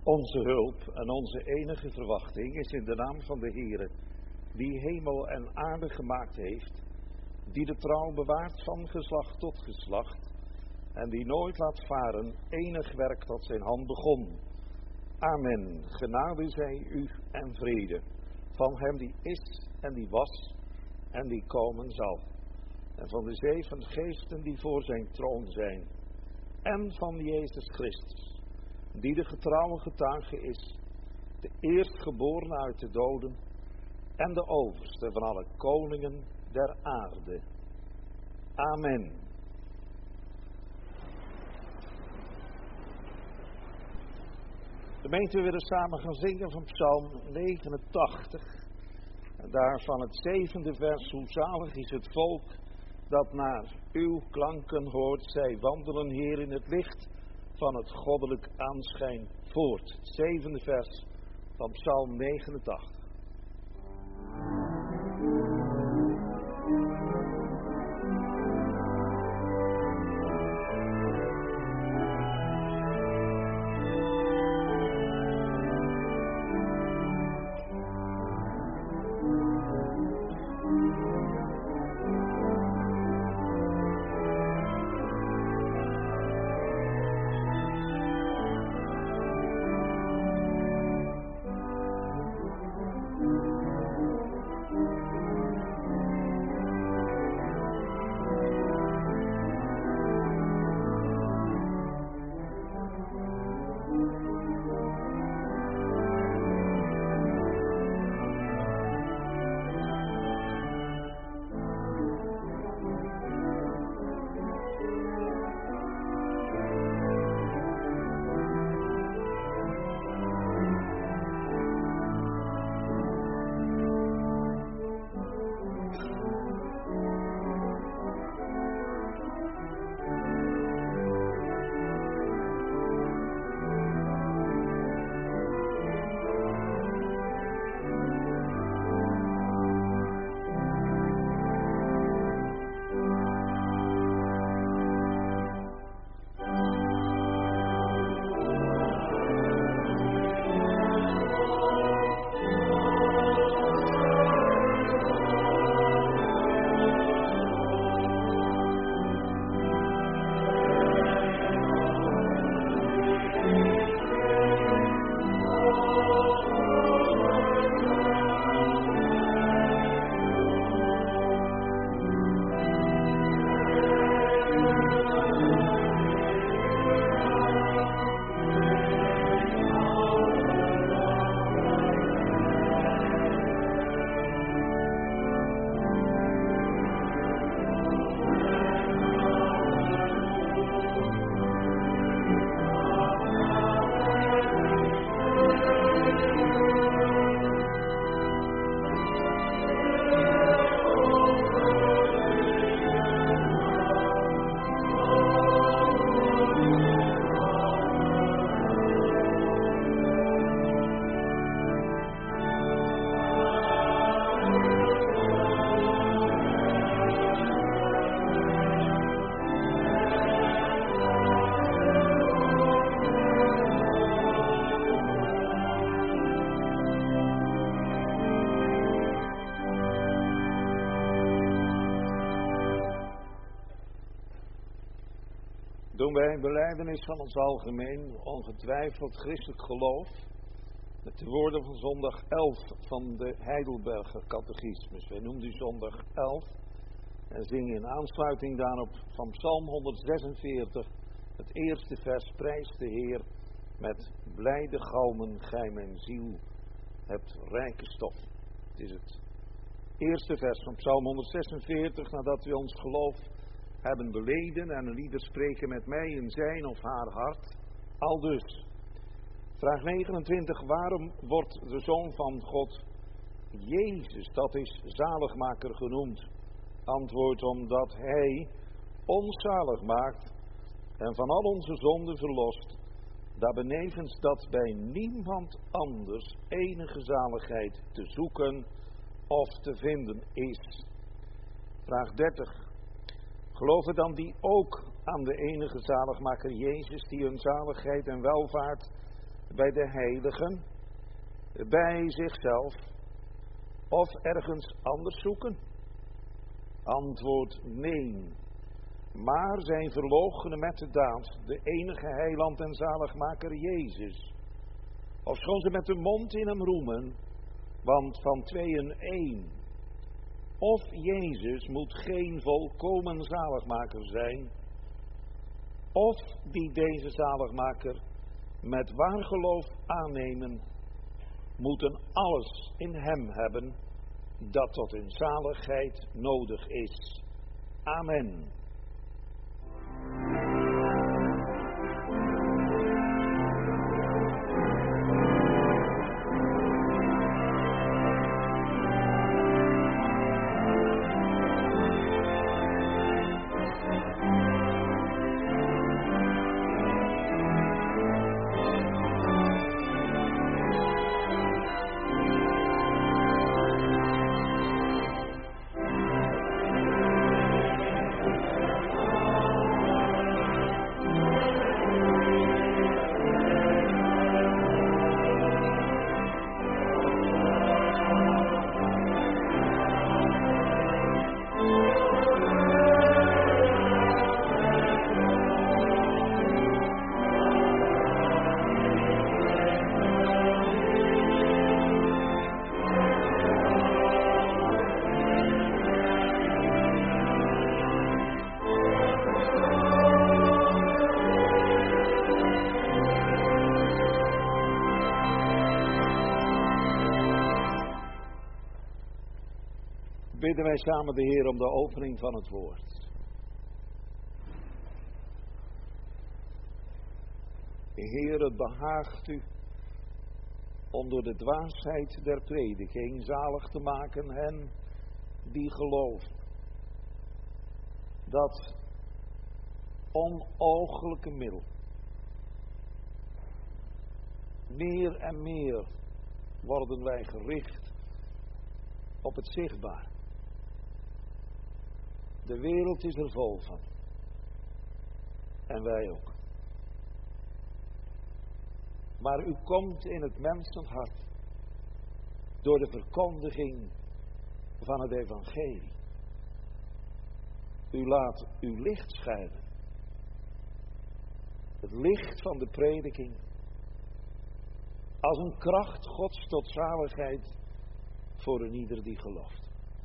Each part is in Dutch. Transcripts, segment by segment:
Onze hulp en onze enige verwachting is in de naam van de Heere, die hemel en aarde gemaakt heeft, die de trouw bewaart van geslacht tot geslacht en die nooit laat varen enig werk dat zijn hand begon. Amen. Genade zij u en vrede van hem die is en die was en die komen zal. En van de 7 geesten die voor zijn troon zijn. En van Jezus Christus, die de getrouwe getuige is, de eerstgeborene uit de doden en de overste van alle koningen der aarde. Amen. Gemeente, we willen samen gaan zingen van Psalm 89. En daarvan het 7e vers. Hoe zalig is het volk dat naar uw klanken hoort. Zij wandelen, Heer, in het licht van het goddelijk aanschijn voort. 7e vers van Psalm 89. Doen wij een belijdenis van ons algemeen, ongetwijfeld christelijk geloof, met de woorden van zondag 11 van de Heidelberger Catechismus. Wij noemen die zondag 11 en zingen in aansluiting daarop van Psalm 146, het eerste vers, prijs de Heer, met blijde galmen gij mijn ziel hebt rijke stof. Het is het eerste vers van Psalm 146, nadat we ons geloof hebben beleden en een lieder spreken met mij in zijn of haar hart. Aldus. Vraag 29. Waarom wordt de Zoon van God Jezus, dat is zaligmaker genoemd? Antwoord, omdat hij ons zalig maakt en van al onze zonden verlost, daarbenevens dat bij niemand anders enige zaligheid te zoeken of te vinden is. Vraag 30. Geloven dan die ook aan de enige zaligmaker Jezus, die hun zaligheid en welvaart bij de heiligen, bij zichzelf of ergens anders zoeken? Antwoord nee. Maar zij verloochenen met de daad de enige heiland en zaligmaker Jezus. Ofschoon ze met de mond in hem roemen, want van tweeën één. Of Jezus moet geen volkomen zaligmaker zijn, of die deze zaligmaker met waar geloof aannemen, moeten alles in hem hebben dat tot hun zaligheid nodig is. Amen. Bidden wij samen de Heer om de opening van het woord. Heer, het behaagt u om door de dwaasheid der prediking zalig te maken hen die geloven. Dat onooglijke middel. Meer en meer worden wij gericht op het zichtbaar. De wereld is er vol van. En wij ook. Maar u komt in het mensenhart door de verkondiging van het evangelie. U laat uw licht schijnen. Het licht van de prediking. Als een kracht Gods tot zaligheid voor een ieder die gelooft.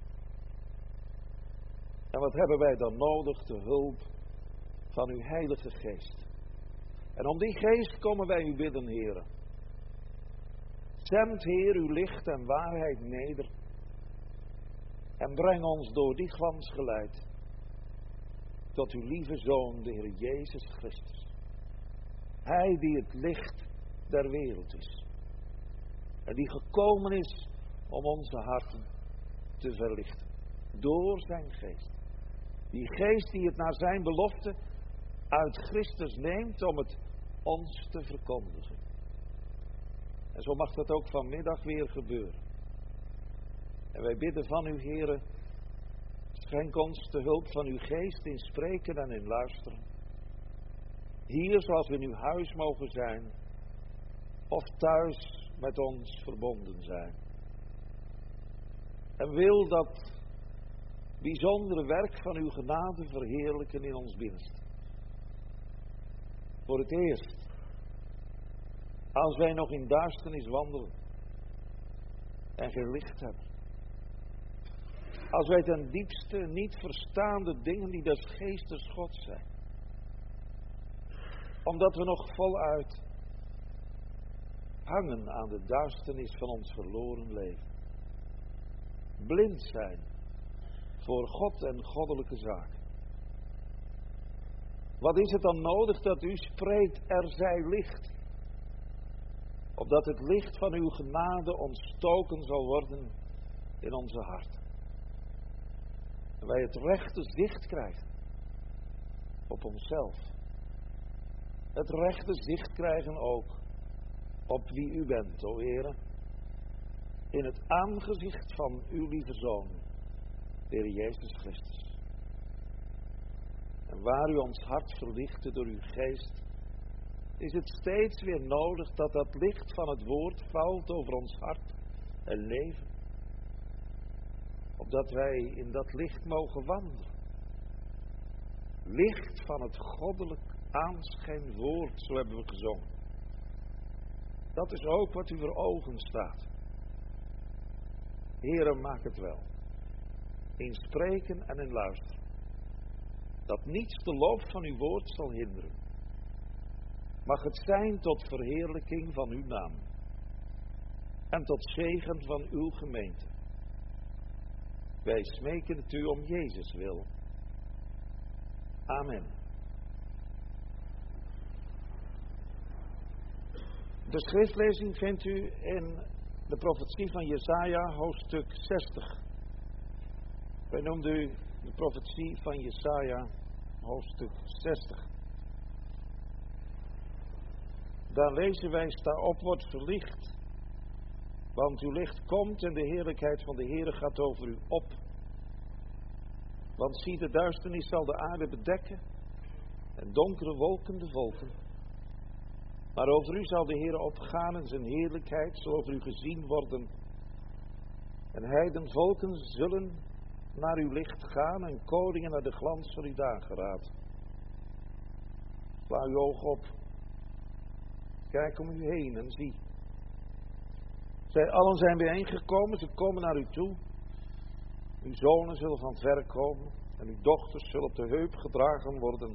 En wat hebben wij dan nodig? De hulp van uw Heilige Geest. En om die Geest komen wij u bidden, Heer. Zend, Heer, uw licht en waarheid neder. En breng ons door die glans geleid tot uw lieve Zoon, de Heer Jezus Christus. Hij die het licht der wereld is. En die gekomen is om onze harten te verlichten. Door zijn Geest. Die Geest die het naar zijn belofte uit Christus neemt om het ons te verkondigen. En zo mag dat ook vanmiddag weer gebeuren. En wij bidden van u, Heere, schenk ons de hulp van uw Geest in spreken en in luisteren. Hier zoals we in uw huis mogen zijn, of thuis met ons verbonden zijn. En wil dat bijzondere werk van uw genade verheerlijken in ons binnenste. Voor het eerst, als wij nog in duisternis wandelen en geen licht hebben. Als wij ten diepste niet verstaan de dingen die des Geestes Gods zijn. Omdat we nog voluit hangen aan de duisternis van ons verloren leven. Blind zijn voor God en goddelijke zaken. Wat is het dan nodig dat u spreekt, er zij licht? Opdat het licht van uw genade ontstoken zal worden in onze harten. En wij het rechte zicht krijgen op onszelf. Het rechte zicht krijgen ook op wie u bent, o Heere. In het aangezicht van uw lieve Zoon, de Heer Jezus Christus. En waar u ons hart verlichtte door uw Geest, is het steeds weer nodig dat dat licht van het woord valt over ons hart en leven. Opdat wij in dat licht mogen wandelen. Licht van het goddelijk aanschijn woord, zo hebben we gezongen. Dat is ook wat u voor ogen staat. Heere, maak het wel. In spreken en in luisteren. Dat niets de loop van uw woord zal hinderen. Mag het zijn tot verheerlijking van uw naam. En tot zegen van uw gemeente. Wij smeken het u om Jezus wil. Amen. De schriftlezing vindt u in de profetie van Jesaja, hoofdstuk 60. Wij noemden u de profetie van Jesaja, hoofdstuk 60. Daar lezen wij, sta op, wordt verlicht, want uw licht komt en de heerlijkheid van de Heere gaat over u op. Want zie, de duisternis zal de aarde bedekken en donkere wolken de volken. Maar over u zal de Heere opgaan en zijn heerlijkheid zal over u gezien worden. En heidenvolken zullen naar uw licht gaan en koningen naar de glans van uw dageraad. Sla uw oog op. Kijk om u heen en zie. Zij allen zijn bijeengekomen, ze komen naar u toe. Uw zonen zullen van ver komen en uw dochters zullen op de heup gedragen worden.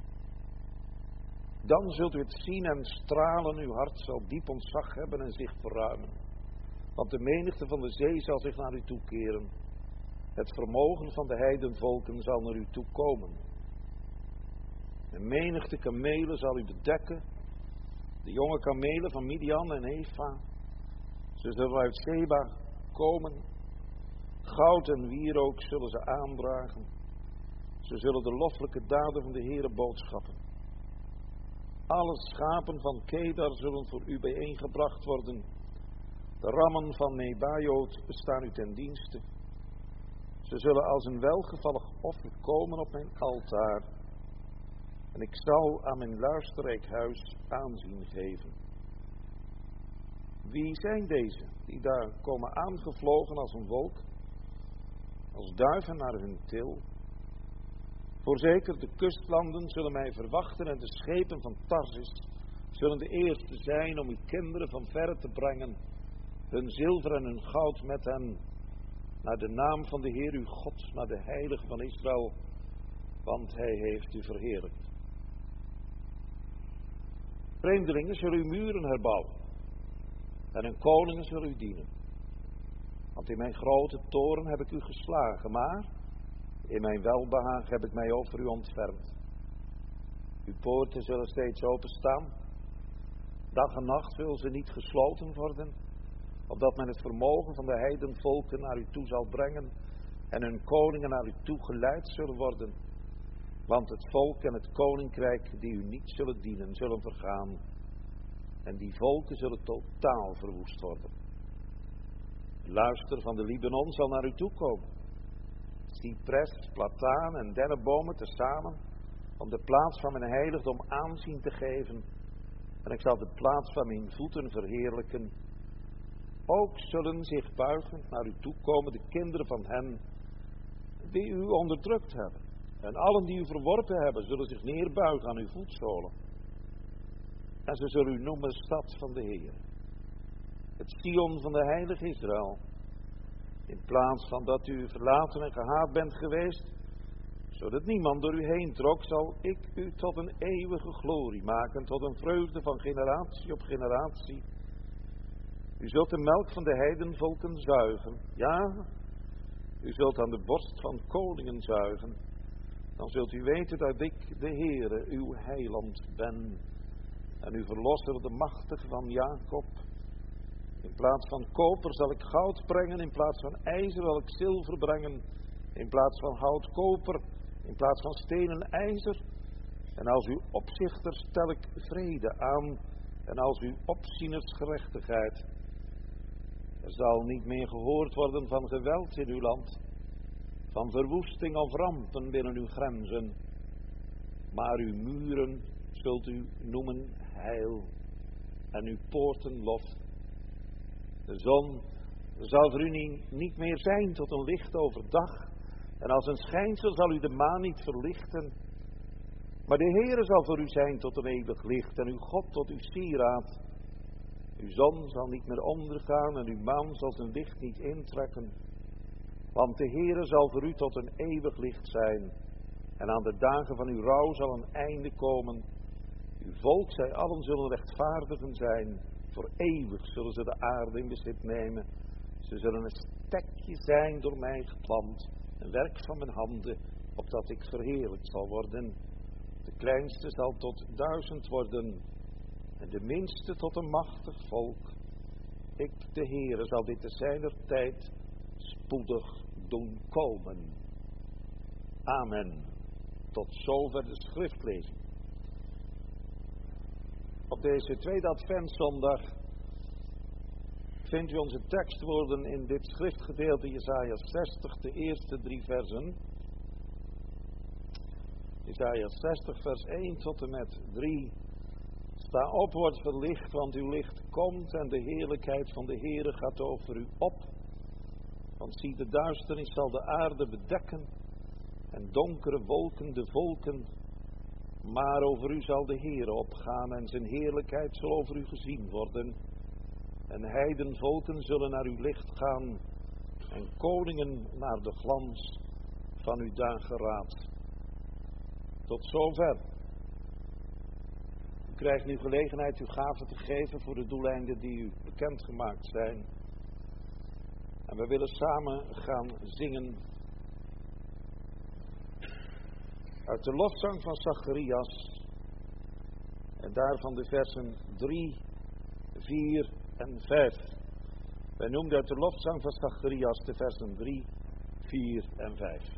Dan zult u het zien en stralen, uw hart zal diep ontzag hebben en zich verruimen. Want de menigte van de zee zal zich naar u toekeren. Het vermogen van de heidenvolken zal naar u toe komen. De menigte kamelen zal u bedekken, de jonge kamelen van Midian en Efa. Ze zullen uit Seba komen, goud en wierook zullen ze aandragen. Ze zullen de loffelijke daden van de Heere boodschappen. Alle schapen van Kedar zullen voor u bijeengebracht worden. De rammen van Nebajoth staan u ten dienste. Ze zullen als een welgevallig offer komen op mijn altaar. En ik zal aan mijn luisterrijk huis aanzien geven. Wie zijn deze die daar komen aangevlogen als een wolk? Als duiven naar hun til? Voorzeker, de kustlanden zullen mij verwachten en de schepen van Tarsis zullen de eerste zijn om uw kinderen van verre te brengen, hun zilver en hun goud met hen, naar de naam van de Heer uw God, naar de Heilige van Israël, want hij heeft u verheerlijkt. Vreemdelingen zullen uw muren herbouwen en hun koningen zullen u dienen. Want in mijn grote toren heb ik u geslagen, maar in mijn welbehagen heb ik mij over u ontfermd. Uw poorten zullen steeds openstaan. Dag en nacht zullen ze niet gesloten worden, opdat men het vermogen van de heidenvolken naar u toe zal brengen en hun koningen naar u toe geleid zullen worden. Want het volk en het koninkrijk die u niet zullen dienen, zullen vergaan. En die volken zullen totaal verwoest worden. De luister van de Libanon zal naar u toe komen. Cypres, plataan en dennenbomen tezamen, om de plaats van mijn heiligdom aanzien te geven. En ik zal de plaats van mijn voeten verheerlijken. Ook zullen zich buigend naar u toe komen de kinderen van hen die u onderdrukt hebben. En allen die u verworpen hebben, zullen zich neerbuigen aan uw voetzolen. En ze zullen u noemen stad van de Heer. Het Sion van de heilige Israël. In plaats van dat u verlaten en gehaat bent geweest, zodat niemand door u heen trok, zal ik u tot een eeuwige glorie maken, tot een vreugde van generatie op generatie. U zult de melk van de heidenvolken zuigen. Ja, u zult aan de borst van koningen zuigen. Dan zult u weten dat ik, de Heere, uw heiland ben. En uw verlosser, de machtige van Jacob. In plaats van koper zal ik goud brengen, in plaats van ijzer zal ik zilver brengen. In plaats van hout koper, in plaats van stenen ijzer. En als uw opzichter stel ik vrede aan, en als uw opzieners gerechtigheid. Er zal niet meer gehoord worden van geweld in uw land, van verwoesting of rampen binnen uw grenzen. Maar uw muren zult u noemen heil en uw poorten lof. De zon zal voor u niet meer zijn tot een licht overdag. En als een schijnsel zal u de maan niet verlichten. Maar de Heere zal voor u zijn tot een eeuwig licht en uw God tot uw sieraad. Uw zon zal niet meer ondergaan en uw maan zal zijn licht niet intrekken. Want de Heere zal voor u tot een eeuwig licht zijn. En aan de dagen van uw rouw zal een einde komen. Uw volk, zij allen zullen rechtvaardigen zijn. Voor eeuwig zullen ze de aarde in bezit nemen. Ze zullen een stekje zijn door mij geplant. Een werk van mijn handen, opdat ik verheerlijkt zal worden. De kleinste zal tot 1000 worden. En de minste tot een machtig volk. Ik, de Heere, zal dit te zijner tijd spoedig doen komen. Amen. Tot zover de schriftlezing. Op deze tweede adventszondag vindt u onze tekstwoorden in dit schriftgedeelte Jesaja 60, de eerste 3 versen. Jesaja 60 vers 1 tot en met 3. Sta op, word verlicht, want uw licht komt en de heerlijkheid van de Heere gaat over u op. Want zie, de duisternis zal de aarde bedekken en donkere wolken de volken. Maar over u zal de Heere opgaan en zijn heerlijkheid zal over u gezien worden. En heidenvolken zullen naar uw licht gaan en koningen naar de glans van uw dageraad. Tot zover. U krijgt nu gelegenheid uw gaven te geven voor de doeleinden die u bekendgemaakt zijn. En we willen samen gaan zingen uit de lofzang van Zacharias. En daarvan de versen 3, 4 en 5. Wij noemden uit de lofzang van Zacharias de versen 3, 4 en 5.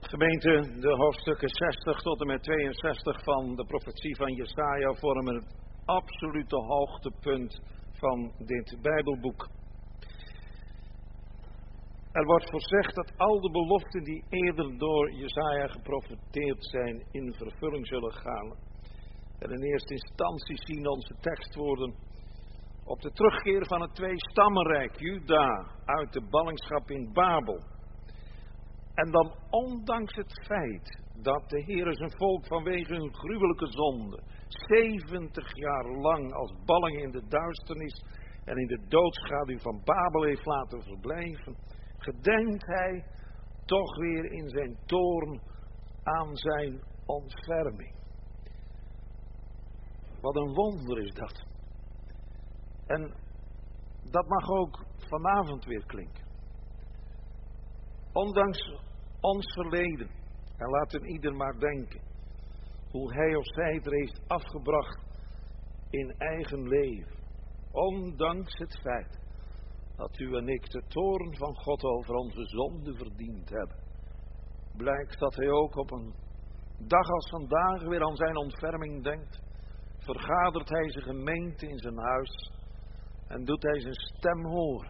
Gemeente, de hoofdstukken 60 tot en met 62 van de profetie van Jesaja vormen het absolute hoogtepunt van dit Bijbelboek. Er wordt voorzegd dat al de beloften die eerder door Jesaja geprofeteerd zijn in vervulling zullen gaan. En in eerste instantie zien onze tekstwoorden op de terugkeer van het tweestammenrijk Juda uit de ballingschap in Babel. En dan ondanks het feit dat de Heer zijn volk vanwege hun gruwelijke zonde 70 jaar lang als balling in de duisternis en in de doodschaduw van Babel heeft laten verblijven, gedenkt hij toch weer in zijn toorn aan zijn ontferming. Wat een wonder is dat. En dat mag ook vanavond weer klinken. Ondanks ons verleden, en laat ieder maar denken hoe hij of zij het heeft afgebracht in eigen leven. Ondanks het feit dat u en ik de toorn van God over onze zonde verdiend hebben, blijkt dat hij ook op een dag als vandaag weer aan zijn ontferming denkt. Vergadert hij zijn gemeente in zijn huis en doet hij zijn stem horen.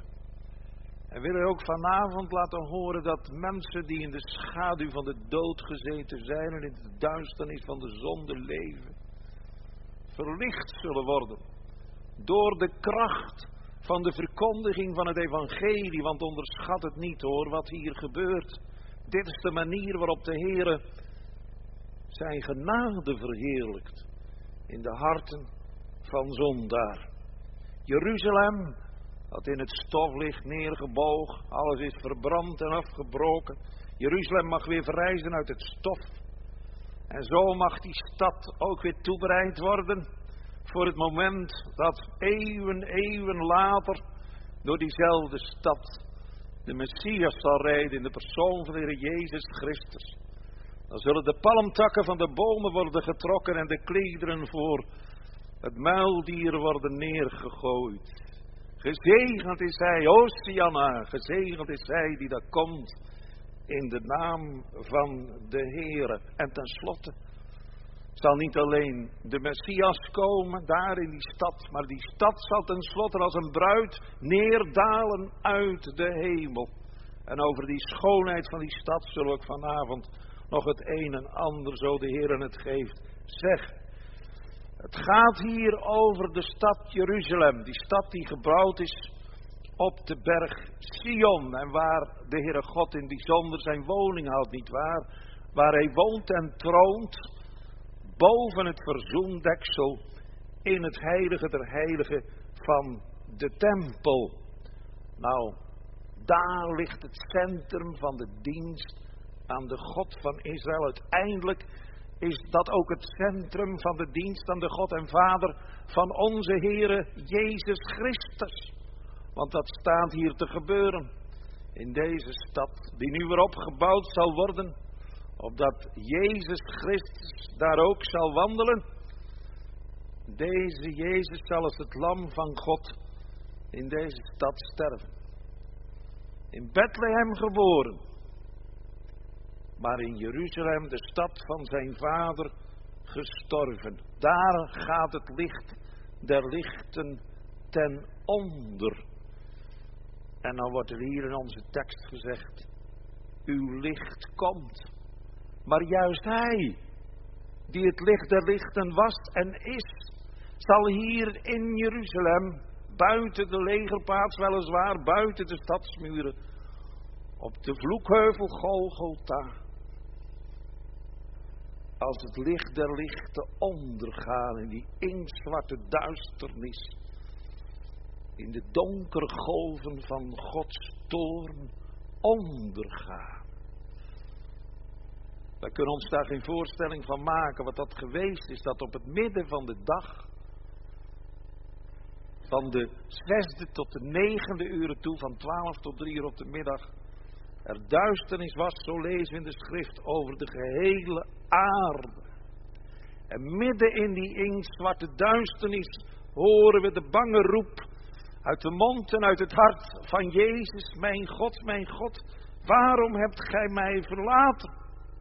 En wil hij ook vanavond laten horen dat mensen die in de schaduw van de dood gezeten zijn en in de duisternis van de zonde leven, verlicht zullen worden door de kracht van de verkondiging van het evangelie. Want onderschat het niet hoor, wat hier gebeurt. Dit is de manier waarop de Heere zijn genade verheerlijkt in de harten van zondaar. Jeruzalem, dat in het stof ligt neergebogen, alles is verbrand en afgebroken. Jeruzalem mag weer verrijzen uit het stof. En zo mag die stad ook weer toebereid worden voor het moment dat eeuwen later door diezelfde stad de Messias zal rijden in de persoon van de Heer Jezus Christus. Dan zullen de palmtakken van de bomen worden getrokken en de klederen voor het muildier worden neergegooid. Gezegend is hij, Hosianna, gezegend is hij die daar komt in de naam van de Heere. En tenslotte zal niet alleen de Messias komen daar in die stad, maar die stad zal tenslotte als een bruid neerdalen uit de hemel. En over die schoonheid van die stad zullen we ook vanavond nog het een en ander, zo de Heer het geeft, zeggen. Het gaat hier over de stad Jeruzalem, die stad die gebouwd is op de berg Sion en waar de Heere God in bijzonder zijn woning houdt, nietwaar? Waar hij woont en troont boven het verzoendeksel in het heilige der heiligen van de tempel. Nou, daar ligt het centrum van de dienst aan de God van Israël. Uiteindelijk is dat ook het centrum van de dienst aan de God en Vader van onze Heere Jezus Christus. Want dat staat hier te gebeuren in deze stad die nu weer opgebouwd zal worden, opdat Jezus Christus daar ook zal wandelen. Deze Jezus zal als het lam van God in deze stad sterven. In Bethlehem geboren, maar in Jeruzalem, de stad van zijn vader, gestorven. Daar gaat het licht der lichten ten onder. En dan wordt er hier in onze tekst gezegd, uw licht komt. Maar juist hij, die het licht der lichten was en is, zal hier in Jeruzalem, buiten de legerplaats weliswaar, buiten de stadsmuren, op de vloekheuvel Golgotha, als het licht der lichten ondergaan in die inktzwarte duisternis, in de donkere golven van Gods toorn ondergaan. Wij kunnen ons daar geen voorstelling van maken wat dat geweest is, dat op het midden van de dag, van de 6e tot de 9e uren toe, van 12 tot 3 uur op de middag, er duisternis was, zo lezen we in de schrift, over de gehele aarde. En midden in die inktzwarte duisternis horen we de bange roep uit de mond en uit het hart van Jezus, mijn God, waarom hebt gij mij verlaten?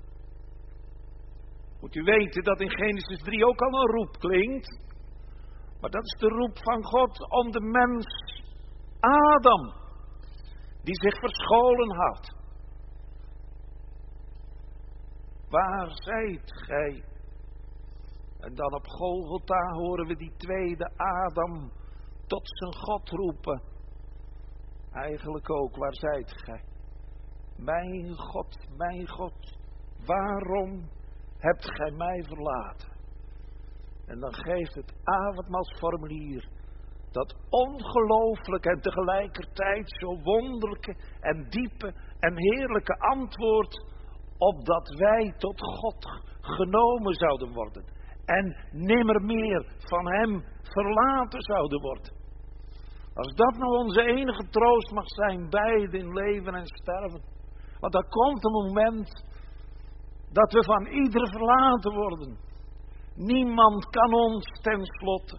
Moet u weten dat in Genesis 3 ook al een roep klinkt. Maar dat is de roep van God om de mens Adam, die zich verscholen had. Waar zijt gij? En dan op Golgotha horen we die tweede Adam tot zijn God roepen. Eigenlijk ook, waar zijt gij? Mijn God, waarom hebt gij mij verlaten? En dan geeft het avondmaalsformulier dat ongelooflijk en tegelijkertijd zo wonderlijke en diepe en heerlijke antwoord, opdat wij tot God genomen zouden worden en nimmer meer van hem verlaten zouden worden. Als dat nou onze enige troost mag zijn, beide in leven en sterven. Want er komt een moment dat we van ieder verlaten worden. Niemand kan ons tenslotte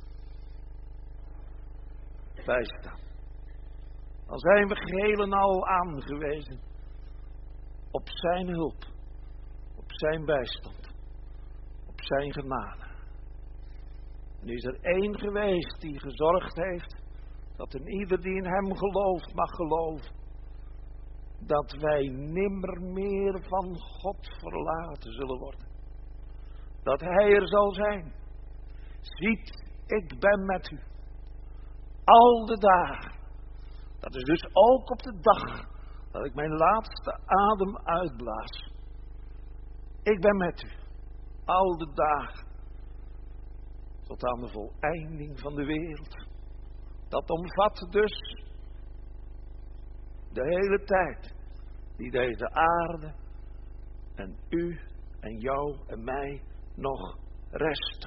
bijstaan. Dan zijn we geheel en al aangewezen op zijn hulp, op zijn bijstand, op zijn genade. En is er één geweest die gezorgd heeft dat een ieder die in hem gelooft mag geloven, dat wij nimmer meer van God verlaten zullen worden. Dat hij er zal zijn. Ziet, ik ben met u. Al de dagen. Dat is dus ook op de dag dat ik mijn laatste adem uitblaas. Ik ben met u. Al de dagen. Tot aan de voleinding van de wereld. Dat omvat dus de hele tijd die deze aarde en u en jou en mij nog resten.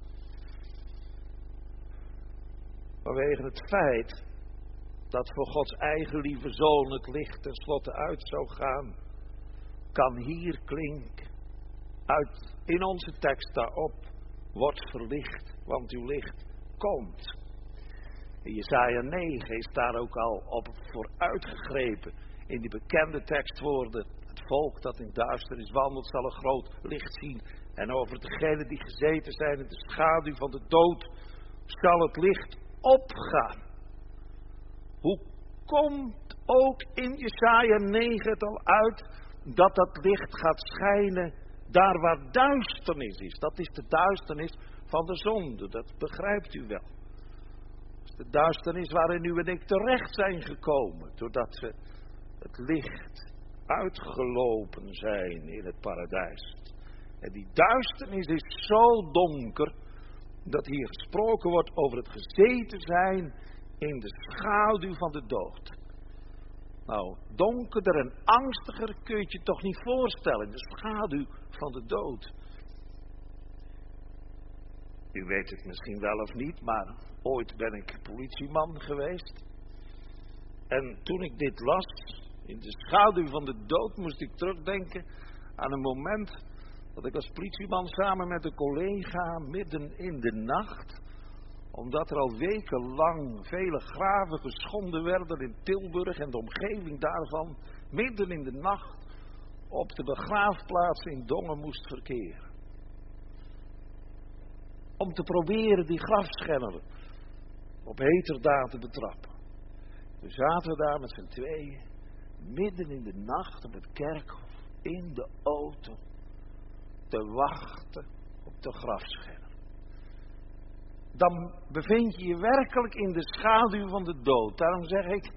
Vanwege het feit dat voor Gods eigen lieve Zoon het licht tenslotte uit zou gaan, kan hier klinken uit in onze tekst daarop, wordt verlicht, want uw licht komt. In Jesaja 9 is daar ook al op vooruitgegrepen in die bekende tekstwoorden. Het volk dat in duisternis wandelt zal een groot licht zien. En over degenen die gezeten zijn in de schaduw van de dood zal het licht opgaan. Hoe komt ook in Jesaja 9 het al uit dat dat licht gaat schijnen daar waar duisternis is? Dat is de duisternis van de zonde, dat begrijpt u wel. De duisternis waarin u en ik terecht zijn gekomen, doordat we het licht uitgelopen zijn in het paradijs. En die duisternis is zo donker, dat hier gesproken wordt over het gezeten zijn in de schaduw van de dood. Nou, donkerder en angstiger kun je het je toch niet voorstellen, in de schaduw van de dood. U weet het misschien wel of niet, maar ooit ben ik politieman geweest. En toen ik dit las, in de schaduw van de dood, moest ik terugdenken aan een moment dat ik als politieman samen met een collega midden in de nacht, omdat er al wekenlang vele graven geschonden werden in Tilburg en de omgeving daarvan, midden in de nacht op de begraafplaats in Dongen moest verkeren. Om te proberen die grafschenner op heterdaad te betrappen. Toen zaten we daar met z'n tweeën, midden in de nacht op het kerkhof, in de auto, te wachten op de grafschenner. Dan bevind je je werkelijk in de schaduw van de dood. Daarom zeg ik,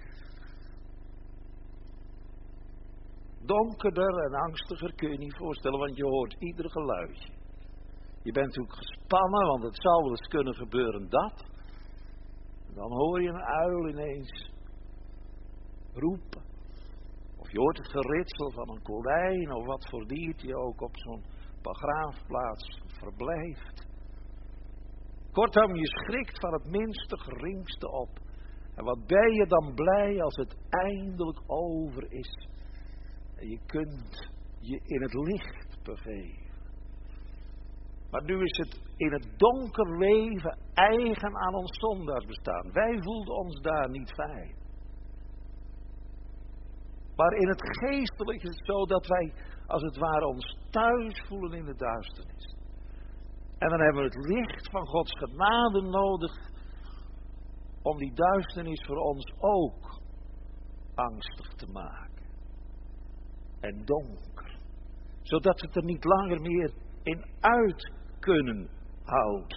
donkerder en angstiger kun je niet voorstellen, want je hoort ieder geluidje. Je bent natuurlijk gespannen, want het zou wel eens kunnen gebeuren dat. En dan hoor je een uil ineens roepen. Of je hoort het geritsel van een konijn of wat voor diertje ook op zo'n begraafplaats verblijft. Kortom, je schrikt van het minste geringste op. En wat ben je dan blij als het eindelijk over is. En je kunt je in het licht begeven. Maar nu is het in het donker leven eigen aan ons zondaars bestaan. Wij voelden ons daar niet fijn. Maar in het geestelijke is het zo dat wij als het ware ons thuis voelen in de duisternis. En dan hebben we het licht van Gods genade nodig om die duisternis voor ons ook angstig te maken. En donker. Zodat we het er niet langer meer in uit kunnen houden.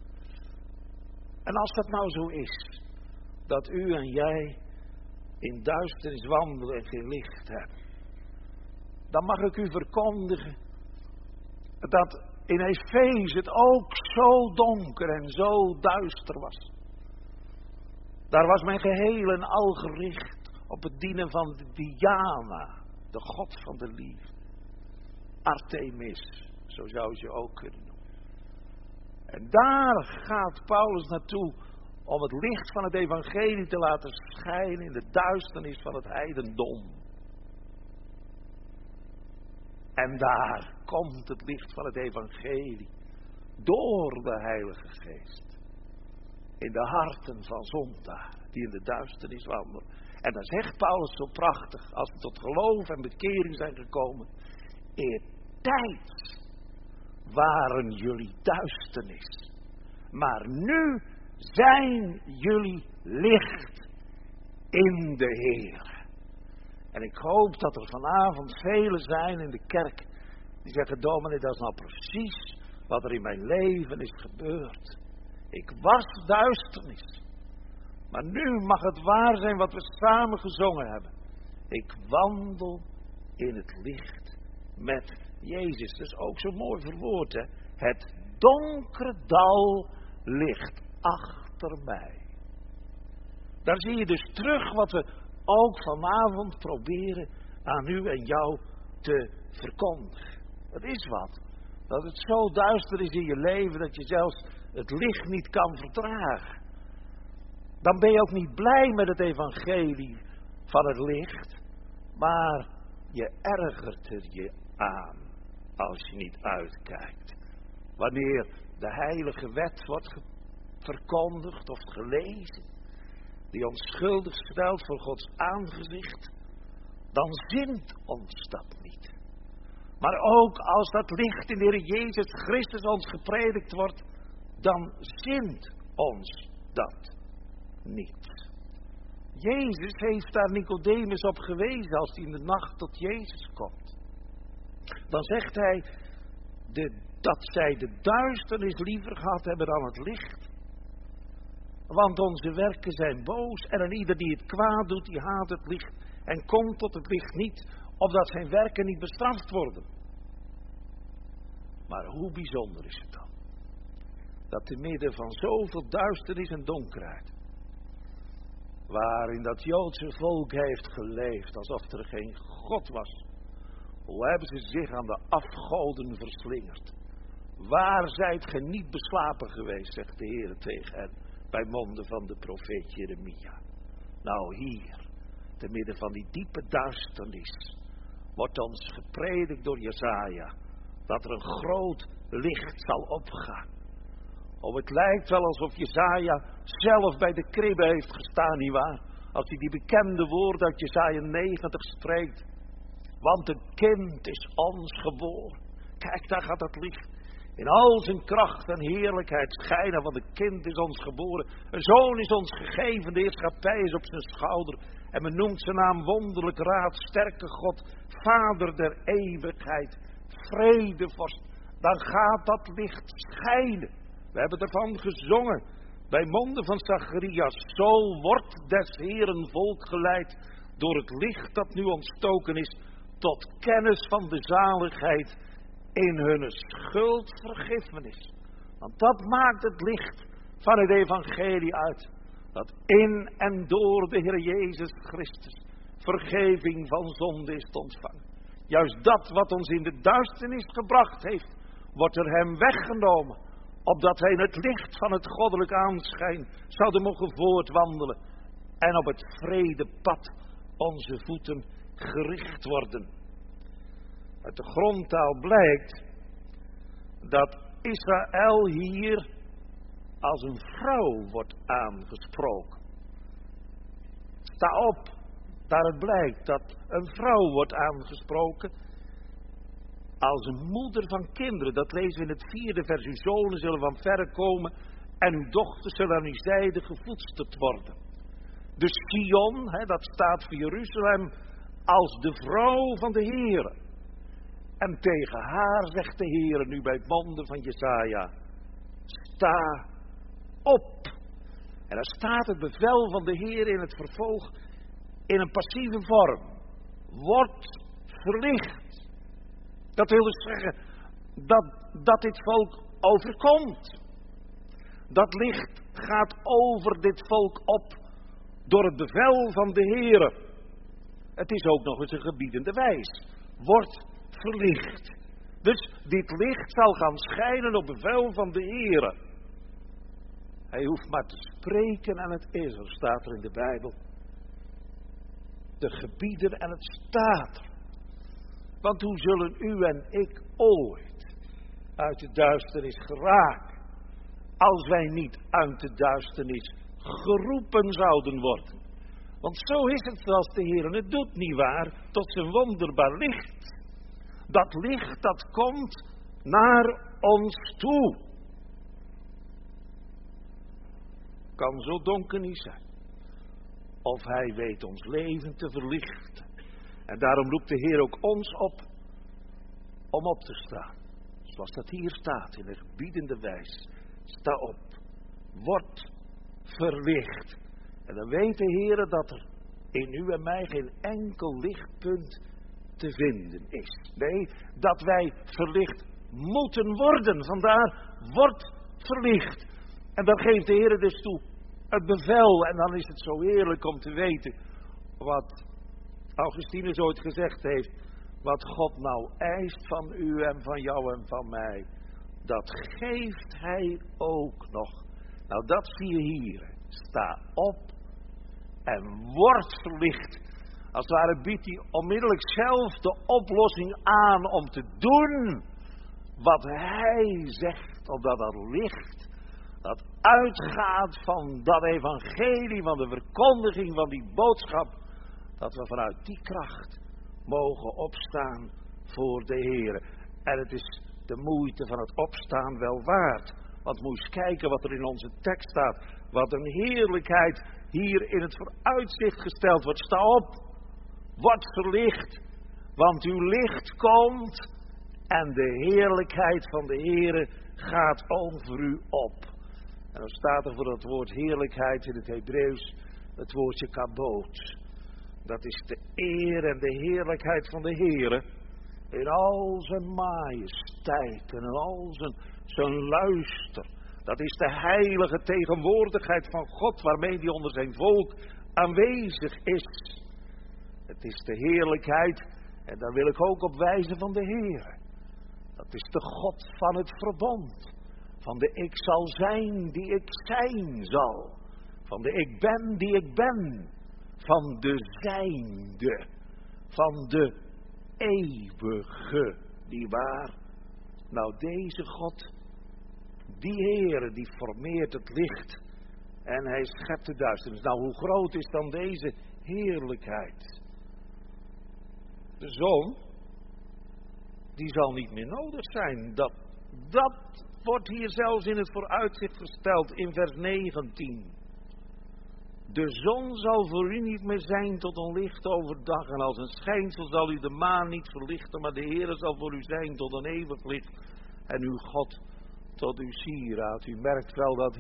En als dat nou zo is, dat u en jij in duisternis wandelen en geen licht hebben, dan mag ik u verkondigen dat in Efeze het ook zo donker en zo duister was. Daar was mijn geheel en al gericht op het dienen van de Diana, de god van de liefde. Artemis, zo zou je ook kunnen noemen. En daar gaat Paulus naartoe om het licht van het evangelie te laten schijnen in de duisternis van het heidendom. En daar komt het licht van het evangelie door de Heilige Geest in de harten van zondaren die in de duisternis wandelen. En dan zegt Paulus zo prachtig, als we tot geloof en bekering zijn gekomen: eertijds waren jullie duisternis, maar nu zijn jullie licht in de Heer. En ik hoop dat er vanavond velen zijn in de kerk die zeggen: dominee, dat is nou precies wat er in mijn leven is gebeurd. Ik was duisternis, maar nu mag het waar zijn wat we samen gezongen hebben. Ik wandel in het licht met Jezus. Dat is ook zo mooi verwoord, hè. Het donkere dal ligt achter mij. Daar zie je dus terug wat we ook vanavond proberen aan u en jou te verkondigen. Dat is wat. Dat het zo duister is in je leven dat je zelfs het licht niet kan verdragen. Dan ben je ook niet blij met het evangelie van het licht, maar je ergert er je aan als je niet uitkijkt. Wanneer de heilige wet wordt verkondigd of gelezen, die ons schuldig stelt voor Gods aangezicht, dan zint ons dat niet. Maar ook als dat licht in de Heer Jezus Christus ons gepredikt wordt, dan zint ons dat niet. Jezus heeft daar Nicodemus op gewezen als hij in de nacht tot Jezus komt. Dan zegt hij dat zij de duisternis liever gehad hebben dan het licht. Want onze werken zijn boos en een ieder die het kwaad doet, die haat het licht en komt tot het licht niet, opdat zijn werken niet bestraft worden. Maar hoe bijzonder is het dan, dat te midden van zoveel duisternis en donkerheid, waarin dat Joodse volk heeft geleefd alsof er geen God was, hoe hebben ze zich aan de afgoden verslingerd? Waar zijt ge niet beslapen geweest, zegt de Heer tegen hen, bij monden van de profeet Jeremia. Nou hier, te midden van die diepe duisternis, wordt ons gepredikt door Jesaja, dat er een groot licht zal opgaan. Oh, het lijkt wel alsof Jesaja zelf bij de kribbe heeft gestaan, nietwaar? Als hij die bekende woorden uit Jesaja 90 spreekt. Want een kind is ons geboren. Kijk, daar gaat het licht in al zijn kracht en heerlijkheid schijnen, want een kind is ons geboren. Een zoon is ons gegeven, de heerschappij is op zijn schouder. En men noemt zijn naam wonderlijk raad, sterke God, vader der eeuwigheid, vredevorst. Dan gaat dat licht schijnen. We hebben ervan gezongen, bij monden van Zacharias. Zo wordt des Heeren volk geleid, door het licht dat nu ontstoken is, tot kennis van de zaligheid in hun schuldvergiffenis. Want dat maakt het licht van het evangelie uit. Dat in en door de Heer Jezus Christus vergeving van zonde is te ontvangen. Juist dat wat ons in de duisternis gebracht heeft, wordt er hem weggenomen, opdat wij in het licht van het goddelijk aanschijn zouden mogen voortwandelen en op het vredepad onze voeten gericht worden. Uit de grondtaal blijkt dat Israël hier als een vrouw wordt aangesproken. Sta op, Daaruit blijkt dat een vrouw wordt aangesproken als een moeder van kinderen. Dat lezen we in het 4e vers. Uw zonen zullen van verre komen en uw dochters zullen aan uw zijde gevoedsterd worden. Dus Sion, dat staat voor Jeruzalem, als de vrouw van de Heere. En tegen haar zegt de Heere nu bij het monden van Jesaja: sta op. En dan staat het bevel van de Heere in het vervolg in een passieve vorm. Word verlicht. Dat wil dus zeggen dat dit volk overkomt. Dat licht gaat over dit volk op door het bevel van de Heere. Het is ook nog eens een gebiedende wijs. Word verlicht. Dus dit licht zal gaan schijnen op bevel van de Heere. Hij hoeft maar te spreken en het is er, staat er in de Bijbel. De gebieden en het staat er. Want hoe zullen u en ik ooit uit de duisternis geraken, als wij niet uit de duisternis geroepen zouden worden? Want zo is het zoals de Heer het doet, nietwaar, tot zijn wonderbaar licht. Dat licht dat komt naar ons toe. Kan zo donker niet zijn. Of hij weet ons leven te verlichten. En daarom roept de Heer ook ons op om op te staan. Zoals dat hier staat in een gebiedende wijs. Sta op. Word verlicht. En dan weet de Heer dat er in u en mij geen enkel lichtpunt te vinden is. Nee, dat wij verlicht moeten worden. Vandaar, word verlicht. En dan geeft de Heer dus toe het bevel. En dan is het zo heerlijk om te weten wat Augustinus ooit gezegd heeft. Wat God nou eist van u en van jou en van mij, dat geeft hij ook nog. Nou, dat zie je hier. Sta op en word verlicht. Als het ware biedt hij onmiddellijk zelf de oplossing aan om te doen wat hij zegt, omdat dat licht dat uitgaat van dat evangelie, van de verkondiging van die boodschap, dat we vanuit die kracht mogen opstaan voor de Heer. En het is de moeite van het opstaan wel waard. Want moet eens kijken wat er in onze tekst staat. Wat een heerlijkheid hier in het vooruitzicht gesteld wordt. Sta op, word verlicht, want uw licht komt en de heerlijkheid van de Heere gaat over u op. En dan staat er voor dat woord heerlijkheid in het Hebreeuws het woordje kaboot. Dat is de eer en de heerlijkheid van de Heere in al zijn majesteit en in al zijn luister. Dat is de heilige tegenwoordigheid van God waarmee hij onder zijn volk aanwezig is. Het is de heerlijkheid, en daar wil ik ook op wijzen, van de Heere. Dat is de God van het verbond. Van de ik zal zijn die ik zijn zal. Van de ik ben die ik ben. Van de zijnde. Van de eeuwige. Die waar. Nou, deze God, die Heere, die formeert het licht. En hij schept de duisternis. Nou, hoe groot is dan deze heerlijkheid? De zon, die zal niet meer nodig zijn. Dat wordt hier zelfs in het vooruitzicht gesteld in vers 19. De zon zal voor u niet meer zijn tot een licht overdag. En als een schijnsel zal u de maan niet verlichten. Maar de Heere zal voor u zijn tot een eeuwig licht. En uw God tot uw sieraad. U merkt wel dat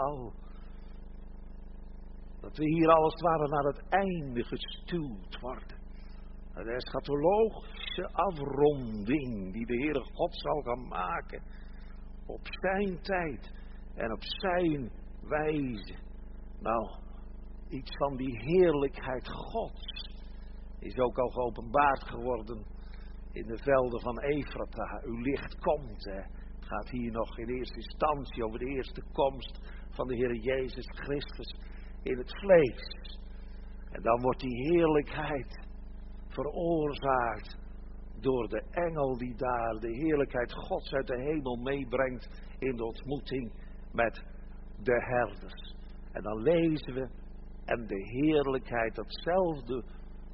we hier als het ware naar het einde gestuwd worden. De eschatologische afronding die de Heere God zal gaan maken. Op zijn tijd en op zijn wijze. Nou, iets van die heerlijkheid Gods is ook al geopenbaard geworden in de velden van Efrata. Uw licht komt, hè. Het gaat hier nog in eerste instantie over de eerste komst van de Heer Jezus Christus in het vlees. En dan wordt die heerlijkheid veroorzaakt door de engel die daar de heerlijkheid Gods uit de hemel meebrengt in de ontmoeting met de herders. En dan lezen we, en de heerlijkheid, datzelfde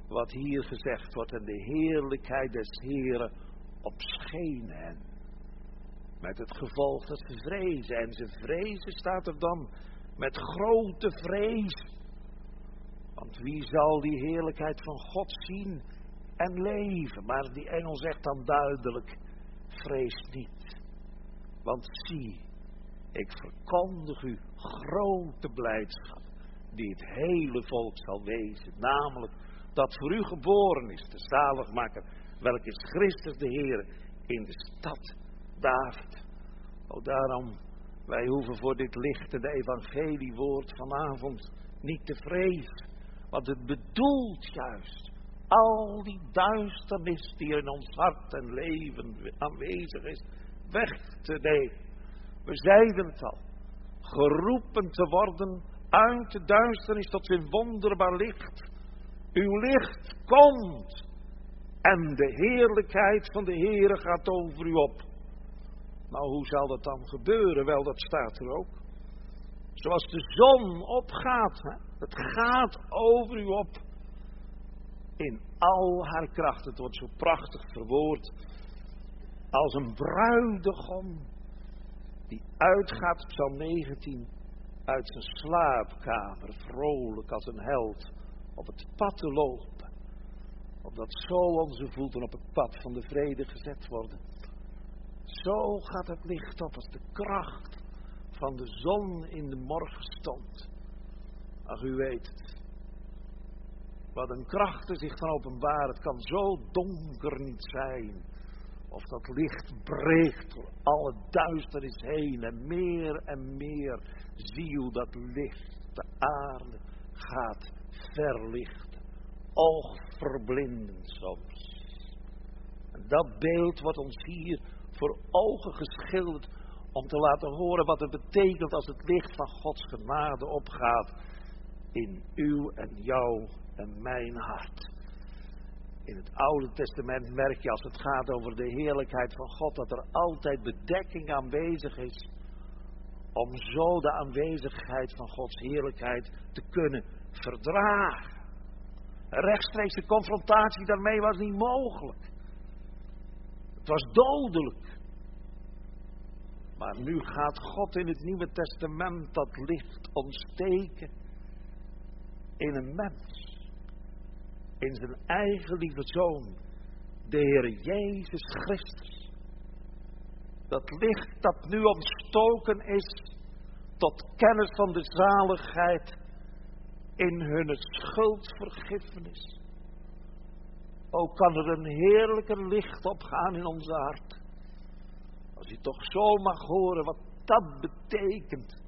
wat hier gezegd wordt. En de heerlijkheid des Heeren opscheen hen. Met het gevolg dat ze vrezen. En ze vrezen, staat er dan, met grote vrees. Want wie zal die heerlijkheid van God zien en leven? Maar die engel zegt dan duidelijk, vrees niet. Want zie, ik verkondig u grote blijdschap, die het hele volk zal wezen. Namelijk, dat voor u geboren is, de zaligmaker, welk is Christus de Heer, in de stad David. O, daarom, wij hoeven voor dit lichtende evangeliewoord vanavond niet te vrezen. Want het bedoelt juist al die duisternis die in ons hart en leven aanwezig is, weg te nemen. We zeiden het al, geroepen te worden uit de duisternis tot zijn wonderbaar licht. Uw licht komt en de heerlijkheid van de Heere gaat over u op. Nou, hoe zal dat dan gebeuren? Wel, dat staat er ook. Zoals de zon opgaat, hè? Het gaat over u op. In al haar kracht. Het wordt zo prachtig verwoord. Als een bruidegom die uitgaat, Psalm 19, uit zijn slaapkamer, vrolijk als een held, op het pad te lopen. Opdat zo onze voeten op het pad van de vrede gezet worden. Zo gaat het licht op als de kracht van de zon in de morgenstond. Ach, u weet het. Wat een krachten zich dan openbaart. Het kan zo donker niet zijn. Of dat licht breekt door alle duisternis heen. En meer zie hoe dat licht de aarde gaat verlichten. Oogverblindend soms. En dat beeld wordt ons hier voor ogen geschilderd. Om te laten horen wat het betekent als het licht van Gods genade opgaat. In uw en jouw en mijn hart. In het Oude Testament merk je als het gaat over de heerlijkheid van God, dat er altijd bedekking aanwezig is. Om zo de aanwezigheid van Gods heerlijkheid te kunnen verdragen. Een rechtstreekse confrontatie daarmee was niet mogelijk. Het was dodelijk. Maar nu gaat God in het Nieuwe Testament dat licht ontsteken in een mens. In zijn eigen lieve Zoon, de Heer Jezus Christus. Dat licht dat nu ontstoken is tot kennis van de zaligheid in hun schuldvergiffenis. Ook kan er een heerlijker licht opgaan in ons hart. Als u toch zo mag horen wat dat betekent.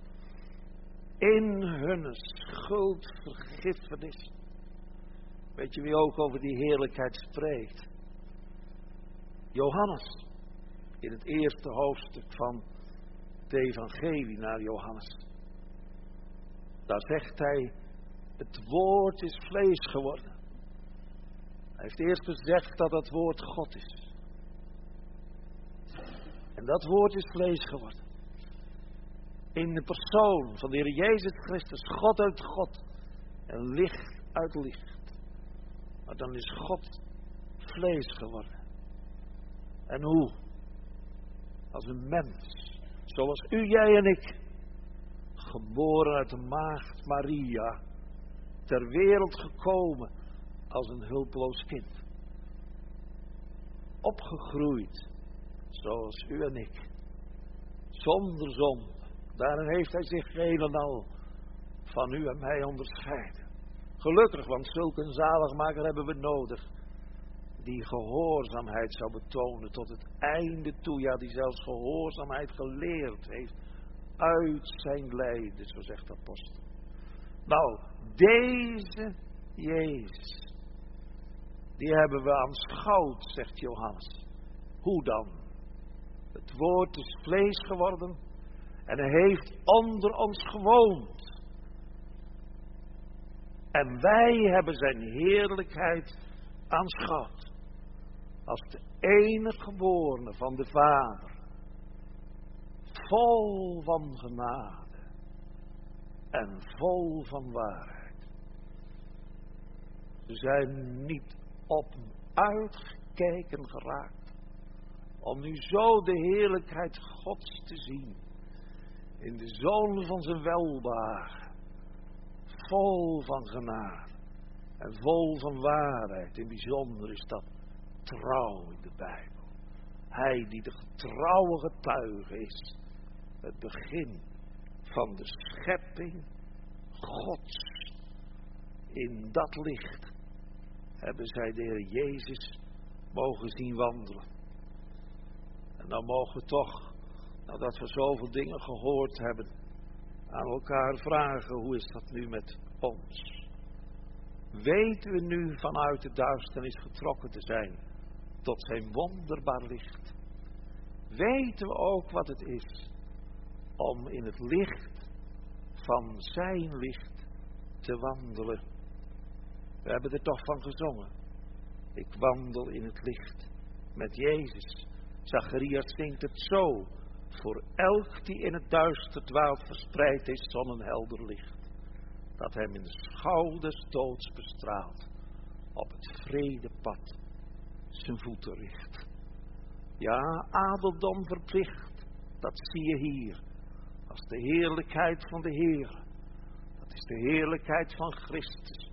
In hun schuldvergiffenis. Weet je wie ook over die heerlijkheid spreekt? Johannes. In het eerste hoofdstuk van het evangelie naar Johannes. Daar zegt hij, het woord is vlees geworden. Hij heeft eerst gezegd dat het woord God is. En dat woord is vlees geworden. In de persoon van de Heer Jezus Christus, God uit God en licht uit licht. Maar dan is God vlees geworden. En hoe? Als een mens, zoals u, jij en ik, geboren uit de maagd Maria, ter wereld gekomen als een hulpeloos kind. Opgegroeid, zoals u en ik, zonder zonde. Daarin heeft hij zich geheel en al van u en mij onderscheiden. Gelukkig, want zulk een zaligmaker hebben we nodig. Die gehoorzaamheid zou betonen tot het einde toe. Ja, die zelfs gehoorzaamheid geleerd heeft. Uit zijn lijden, zo zegt de apostel. Nou, deze Jezus. Die hebben we aanschouwd, zegt Johannes. Hoe dan? Het woord is vlees geworden. En hij heeft onder ons gewoond. En wij hebben zijn heerlijkheid aanschouwd. Als de enige geborene van de Vader. Vol van genade. En vol van waarheid. We zijn niet op uitgekeken geraakt om nu zo de heerlijkheid Gods te zien in de Zoon van zijn welbehagen, vol van genade en vol van waarheid. In bijzonder is dat trouw in de Bijbel. Hij die de getrouwe getuige is, het begin van de schepping Gods. In dat licht hebben zij de Heer Jezus mogen zien wandelen. En dan mogen we toch, nadat we zoveel dingen gehoord hebben, aan elkaar vragen: hoe is dat nu met ons? Weten we nu vanuit de duisternis getrokken te zijn tot zijn wonderbaar licht? Weten we ook wat het is om in het licht van zijn licht te wandelen? We hebben er toch van gezongen. Ik wandel in het licht met Jezus. Zacharias zingt het zo: voor elk die in het duister dwaalt, verspreid is zonnehelder licht, dat hem in de schouders doods bestraalt, op het vredepad zijn voeten richt. Ja, adeldom verplicht, dat zie je hier, als de heerlijkheid van de Heer. Dat is de heerlijkheid van Christus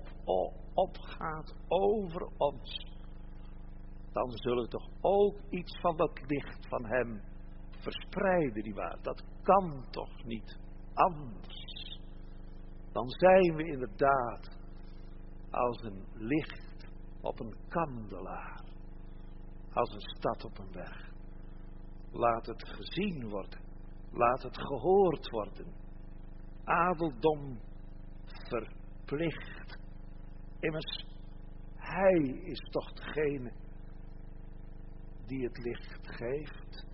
opgaat over ons. Dan zullen we toch ook iets van dat licht van hem verspreiden, nietwaar? Dat kan toch niet anders? Dan zijn we inderdaad als een licht op een kandelaar, als een stad op een berg. Laat het gezien worden, laat het gehoord worden. Adeldom verplicht. Immers, hij is toch degene die het licht geeft.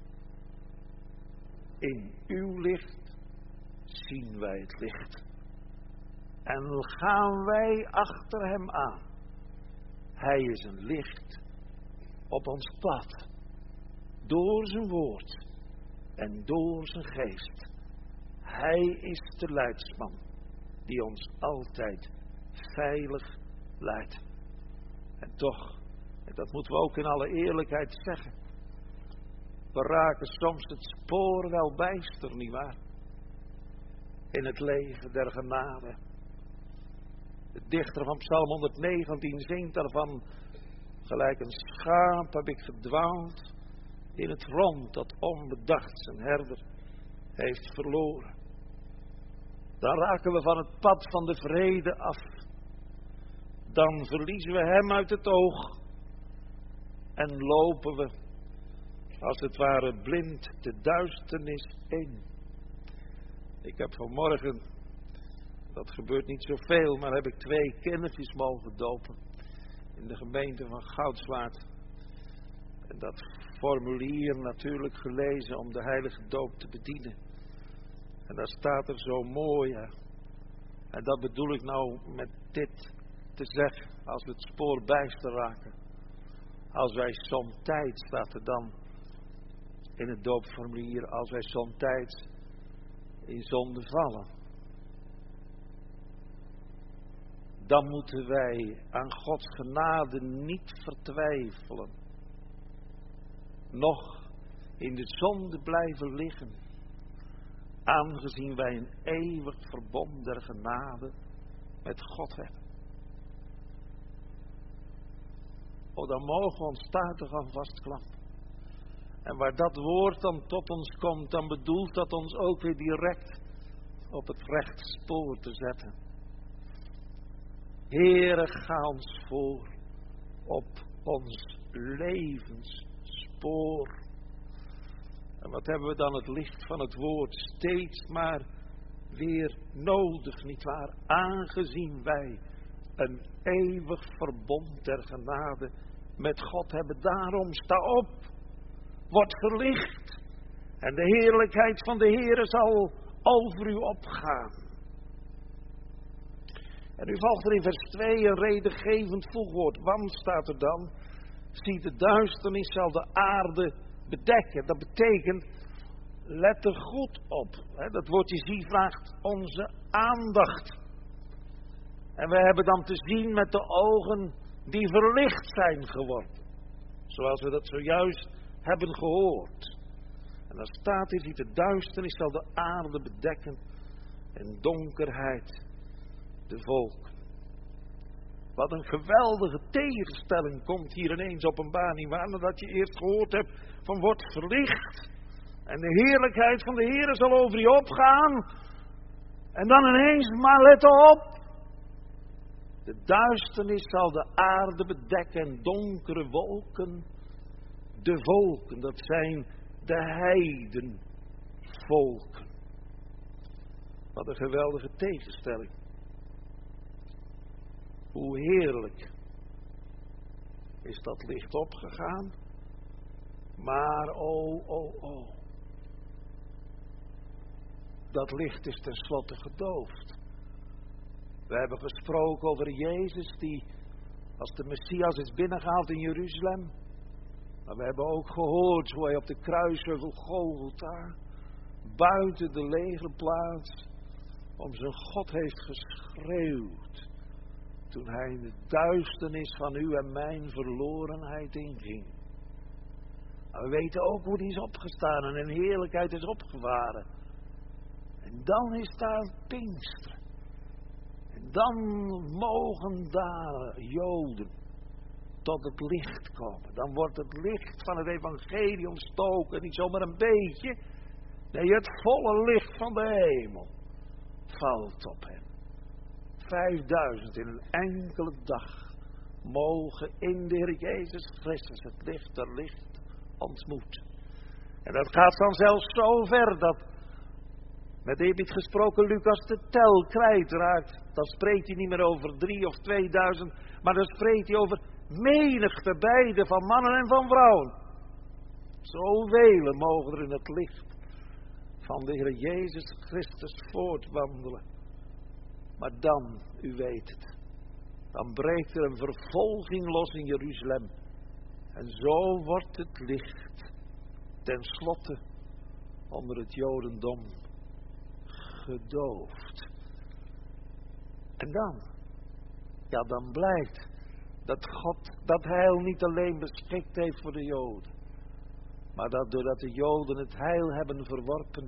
In uw licht zien wij het licht. En gaan wij achter hem aan. Hij is een licht op ons pad. Door zijn woord en door zijn geest. Hij is de leidsman die ons altijd veilig leidt. En toch, en dat moeten we ook in alle eerlijkheid zeggen, we raken soms het spoor wel bijster, nietwaar? In het leven der genade. De dichter van Psalm 119 zingt daarvan: gelijk een schaap heb ik gedwaald in het rond dat onbedacht zijn herder heeft verloren. Dan raken we van het pad van de vrede af. Dan verliezen we hem uit het oog. En lopen we, als het ware blind, de duisternis in. Ik heb vanmorgen, dat gebeurt niet zoveel, maar heb ik 2 kindertjes mogen dopen. In de gemeente van Goudswaard. En dat formulier natuurlijk gelezen om de heilige doop te bedienen. En daar staat er zo mooi, hè. En dat bedoel ik nou met dit te zeggen, als we het spoor bijster raken. Als wij somtijds, staat er dan in het doopformulier, als wij somtijds in zonde vallen, dan moeten wij aan Gods genade niet vertwijfelen, noch in de zonde blijven liggen, aangezien wij een eeuwig verbond der genade met God hebben. Oh, dan mogen we ons statig aan vastklampen. En waar dat woord dan tot ons komt, dan bedoelt dat ons ook weer direct op het rechte spoor te zetten. Heere, ga ons voor op ons levensspoor. En wat hebben we dan het licht van het woord steeds maar weer nodig, nietwaar? Aangezien wij een eeuwig verbond der genade met God hebben. Daarom sta op, word verlicht. En de heerlijkheid van de Heere zal over u opgaan. En nu volgt er in vers 2 een redengevend voegwoord. Want staat er dan, zie de duisternis zal de aarde bedekken. Dat betekent, let er goed op. Dat woordje zie vraagt onze aandacht. En we hebben dan te zien met de ogen die verlicht zijn geworden. Zoals we dat zojuist hebben gehoord. En dan staat hier, ziet de duisternis zal de aarde bedekken en donkerheid de volken. Wat een geweldige tegenstelling komt hier ineens openbaar, nietwaar? Nadat je eerst gehoord hebt van wordt verlicht. En de heerlijkheid van de Heer zal over je opgaan. En dan ineens, maar let op. De duisternis zal de aarde bedekken en donkere wolken de volken. Dat zijn de heidenvolken. Wat een geweldige tegenstelling. Hoe heerlijk is dat licht opgegaan. Maar oh. Dat licht is tenslotte gedoofd. We hebben gesproken over Jezus die als de Messias is binnengehaald in Jeruzalem. Maar we hebben ook gehoord hoe hij op de kruisheuvel Golgotha, buiten de legerplaats, om zijn God heeft geschreeuwd. Toen hij in de duisternis van u en mijn verlorenheid inging. Maar we weten ook hoe die is opgestaan en in heerlijkheid is opgevaren. En dan is daar Pinksteren. En dan mogen daar Joden tot het licht komen. Dan wordt het licht van het evangelie ontstoken. Niet zomaar een beetje. Nee, het volle licht van de hemel valt op hen. 5000 in een enkele dag mogen in de Heer Jezus Christus het licht der licht ontmoeten. En dat gaat dan zelfs zo ver dat, met eerbied gesproken, Lucas de tel kwijtraakt. Dan spreekt hij niet meer over 3000 of 2000, maar dan spreekt hij over menigte beide van mannen en van vrouwen. Zoveel mogen er in het licht van de Heer Jezus Christus voortwandelen. Maar dan, u weet het, dan breekt er een vervolging los in Jeruzalem. En zo wordt het licht tenslotte onder het Jodendom gedoofd. En dan blijkt dat God dat heil niet alleen beschikt heeft voor de Joden, maar dat doordat de Joden het heil hebben verworpen,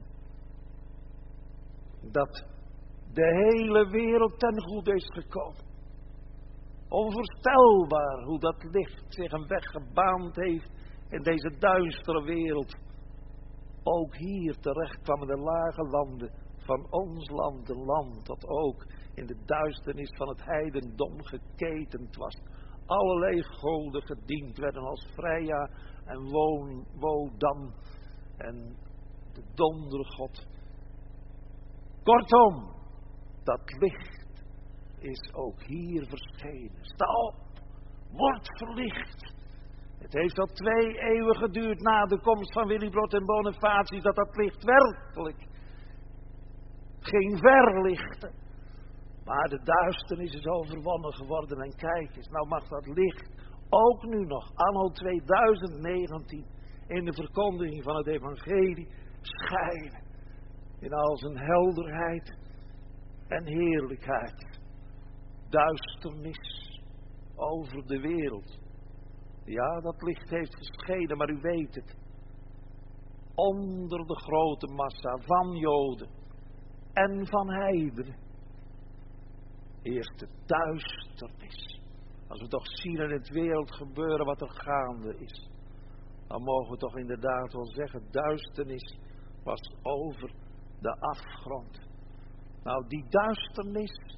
dat de hele wereld ten goede is gekomen. Onvoorstelbaar hoe dat licht zich een weg gebaand heeft in deze duistere wereld. Ook hier terecht kwam in de lage landen van ons land, een land dat ook in de duisternis van het heidendom geketend was. Allerlei goden gediend werden als Freya en Wodan en de dondergod. Kortom, dat licht is ook hier verschenen. Sta op, word verlicht. Het heeft al 2 eeuwen geduurd na de komst van Willibrord en Bonifatius dat licht werkelijk ging verlichten. Maar de duisternis is overwonnen geworden en kijk eens, nou mag dat licht ook nu nog, anno 2019, in de verkondiging van het evangelie schijnen. In al zijn helderheid en heerlijkheid. Duisternis over de wereld. Ja, dat licht heeft geschenen, maar u weet het. Onder de grote massa van Joden en van heidenen heerst de duisternis. Als we toch zien in het wereld gebeuren wat er gaande is, dan mogen we toch inderdaad wel zeggen, duisternis was over de afgrond. Nou, die duisternis,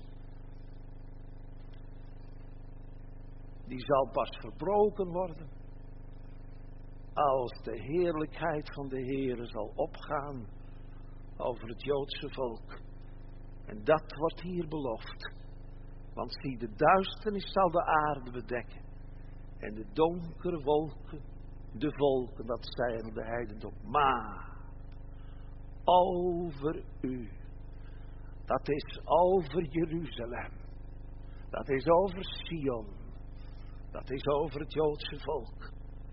die zal pas verbroken worden als de heerlijkheid van de Heere zal opgaan over het Joodse volk. En dat wordt hier beloofd. Want zie, de duisternis zal de aarde bedekken. En de donkere wolken, de volken, dat zijn de heidendom. Maar over u, dat is over Jeruzalem. Dat is over Sion. Dat is over het Joodse volk.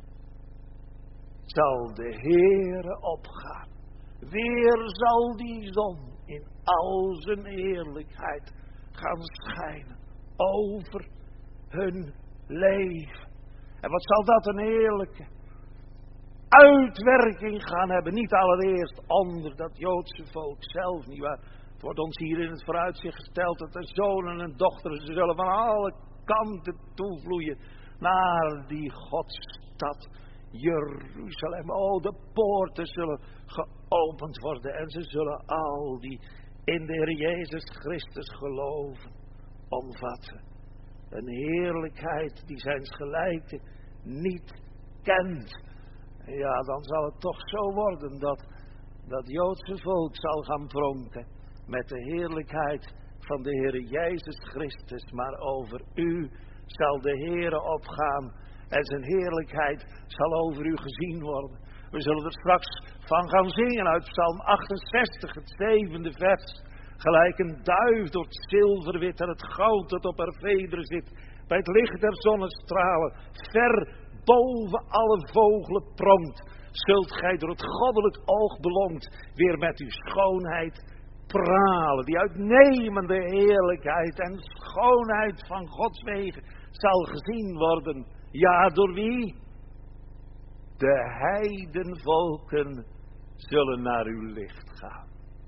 Zal de Heere opgaan. Weer zal die zon in al zijn heerlijkheid gaan schijnen over hun leven. En wat zal dat een heerlijke uitwerking gaan hebben. Niet allereerst onder dat Joodse volk zelf, nietwaar. Het wordt ons hier in het vooruitzicht gesteld dat de zonen en dochteren, ze zullen van alle kanten toevloeien naar die Godsstad Jeruzalem. Oh, de poorten zullen geopend worden en ze zullen al die in de Heer Jezus Christus geloven omvatten. Een heerlijkheid die zijns gelijke niet kent. Ja, dan zal het toch zo worden dat Joodse volk zal gaan pronken met de heerlijkheid van de Heer Jezus Christus. Maar over u zal de Heere opgaan en zijn heerlijkheid zal over u gezien worden. We zullen er straks van gaan zingen uit Psalm 68, het 7e vers. Gelijk een duif door het zilverwit en het goud dat op haar vederen zit. Bij het licht der zonnestralen, ver boven alle vogelen pronkt. Zult gij door het goddelijk oog belongt, weer met uw schoonheid pralen. Die uitnemende heerlijkheid en schoonheid van Gods wegen zal gezien worden. Ja, door wie? De heidenvolken zullen naar uw licht gaan.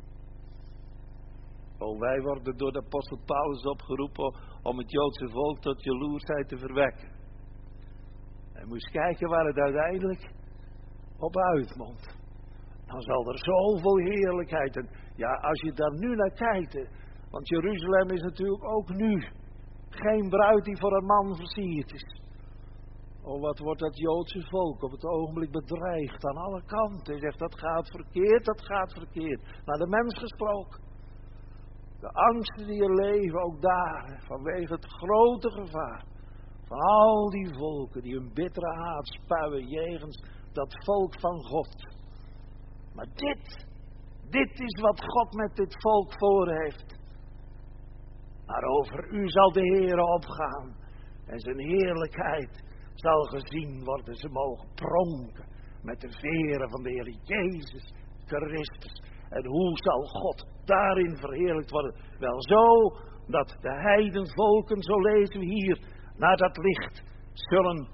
O, wij worden door de apostel Paulus opgeroepen om het Joodse volk tot jaloersheid te verwekken. En moest kijken waar het uiteindelijk op uitmondt. Dan zal er zoveel heerlijkheid. En ja, als je daar nu naar kijkt. Want Jeruzalem is natuurlijk ook nu geen bruid die voor een man versierd is. Oh, wat wordt dat Joodse volk op het ogenblik bedreigd aan alle kanten. Hij zegt, dat gaat verkeerd, dat gaat verkeerd. Naar de mens gesproken. De angsten die er leven, ook daar, vanwege het grote gevaar. Van al die volken die hun bittere haat spuien jegens dat volk van God. Maar dit is wat God met dit volk voor heeft. Maar over u zal de Heere opgaan en zijn heerlijkheid zal gezien worden. Ze mogen pronken met de veren van de Heer Jezus Christus. En hoe zal God daarin verheerlijkt worden? Wel zo dat de heidenvolken, zo lezen we hier, naar dat licht zullen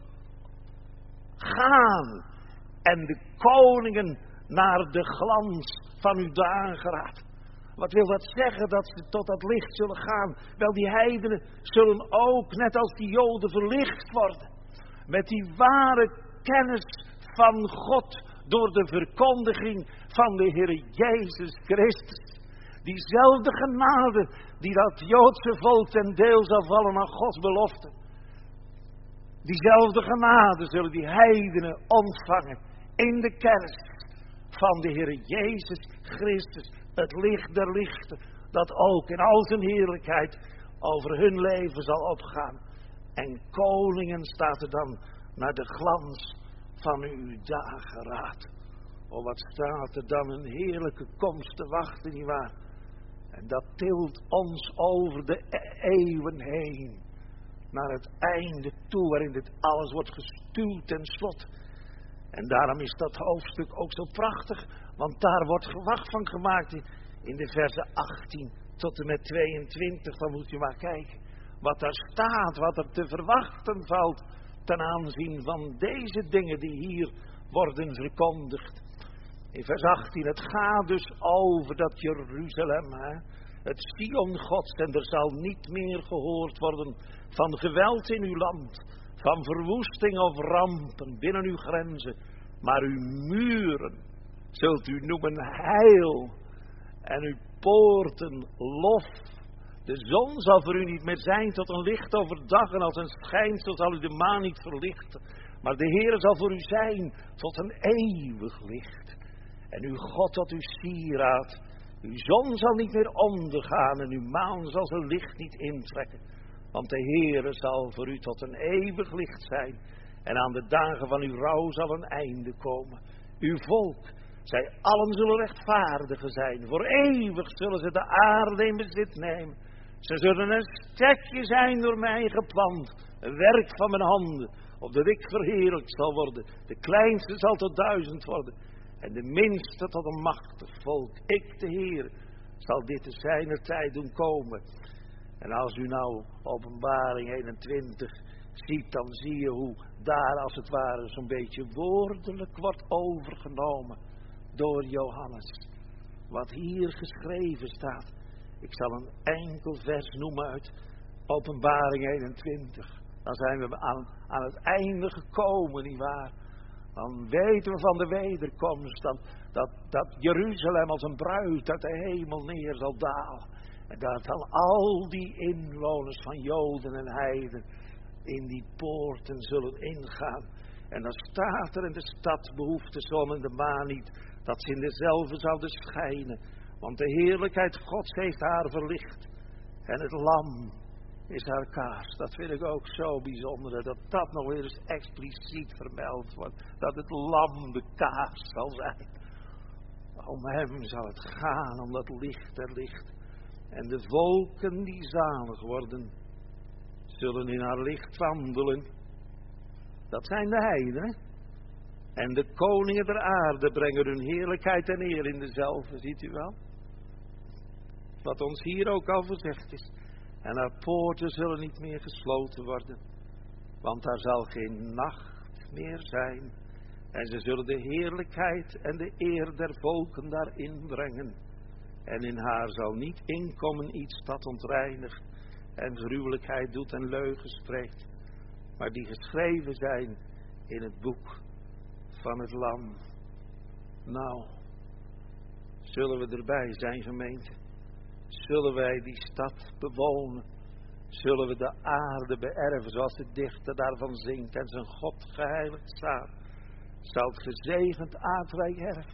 gaan. En de koningen naar de glans van uw dageraad. Wat wil dat zeggen dat ze tot dat licht zullen gaan? Wel, die heidenen zullen ook, net als die Joden, verlicht worden. Met die ware kennis van God door de verkondiging van de Heer Jezus Christus. Diezelfde genade die dat Joodse volk ten deel zal vallen aan Gods belofte. Diezelfde genade zullen die heidenen ontvangen in de kennis van de Heer Jezus Christus. Het licht der lichten dat ook in al zijn heerlijkheid over hun leven zal opgaan. En koningen, staat er dan, naar de glans van uw dageraad. Oh, wat staat er dan een heerlijke komst te wachten, nietwaar? En dat tilt ons over de eeuwen heen. Naar het einde toe, waarin dit alles wordt gestuwd ten slot. En daarom is dat hoofdstuk ook zo prachtig. Want daar wordt gewacht van gemaakt in de versen 18 tot en met 22. Dan moet je maar kijken wat daar staat, wat er te verwachten valt ten aanzien van deze dingen die hier worden verkondigd. In vers 18, het gaat dus over dat Jeruzalem, het Sion Gods, en er zal niet meer gehoord worden van geweld in uw land, van verwoesting of rampen binnen uw grenzen, maar uw muren zult u noemen heil en uw poorten lof. De zon zal voor u niet meer zijn tot een licht overdag en als een schijnsel zal u de maan niet verlichten. Maar de Heer zal voor u zijn tot een eeuwig licht. En uw God tot uw sieraad. Uw zon zal niet meer ondergaan en uw maan zal zijn licht niet intrekken. Want de Heer zal voor u tot een eeuwig licht zijn. En aan de dagen van uw rouw zal een einde komen. Uw volk, zij allen zullen rechtvaardigen zijn. Voor eeuwig zullen ze de aarde in bezit nemen. Ze zullen een stekje zijn door mij geplant. Een werk van mijn handen. Opdat ik verheerlijkt zal worden. De kleinste zal tot 1000 worden. En de minste tot een machtig volk. Ik, de Heer, zal dit te zijner tijd doen komen. En als u nou Openbaring 21 ziet, dan zie je hoe daar als het ware zo'n beetje woordelijk wordt overgenomen door Johannes. Wat hier geschreven staat. Ik zal een enkel vers noemen uit Openbaring 21. Dan zijn we aan het einde gekomen, nietwaar? Dan weten we van de wederkomst dat Jeruzalem als een bruid uit de hemel neer zal dalen. En dat dan al die inwoners van Joden en Heiden in die poorten zullen ingaan. En dan staat er in de stad behoeft de zon en de maan niet dat ze in dezelfde zouden schijnen. Want de heerlijkheid Gods heeft haar verlicht. En het lam is haar kaars. Dat vind ik ook zo bijzonder. Dat dat nog weer eens expliciet vermeld wordt. Dat het lam de kaars zal zijn. Om hem zal het gaan, om dat licht der licht. En de volken die zalig worden, zullen in haar licht wandelen. Dat zijn de heidenen. En de koningen der aarde brengen hun heerlijkheid en eer in dezelfde, ziet u wel? Wat ons hier ook al gezegd is. En haar poorten zullen niet meer gesloten worden. Want daar zal geen nacht meer zijn. En ze zullen de heerlijkheid en de eer der volken daarin brengen. En in haar zal niet inkomen iets dat ontreinigt en gruwelijkheid doet en leugen spreekt. Maar die geschreven zijn in het boek van het lam. Nou, zullen we erbij zijn, gemeente? Zullen wij die stad bewonen? Zullen we de aarde beërven zoals de dichter daarvan zingt en zijn God geheiligd staat? Zal het gezegend aardrijk erven?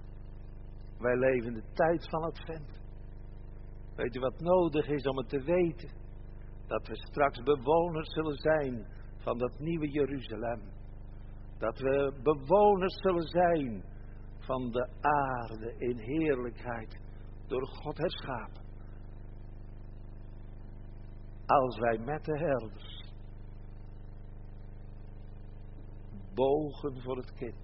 Wij leven in de tijd van Advent. Weet u wat nodig is om het te weten? Dat we straks bewoners zullen zijn van dat nieuwe Jeruzalem. Dat we bewoners zullen zijn van de aarde in heerlijkheid, door God herschapen. Als wij met de herders bogen voor het kind.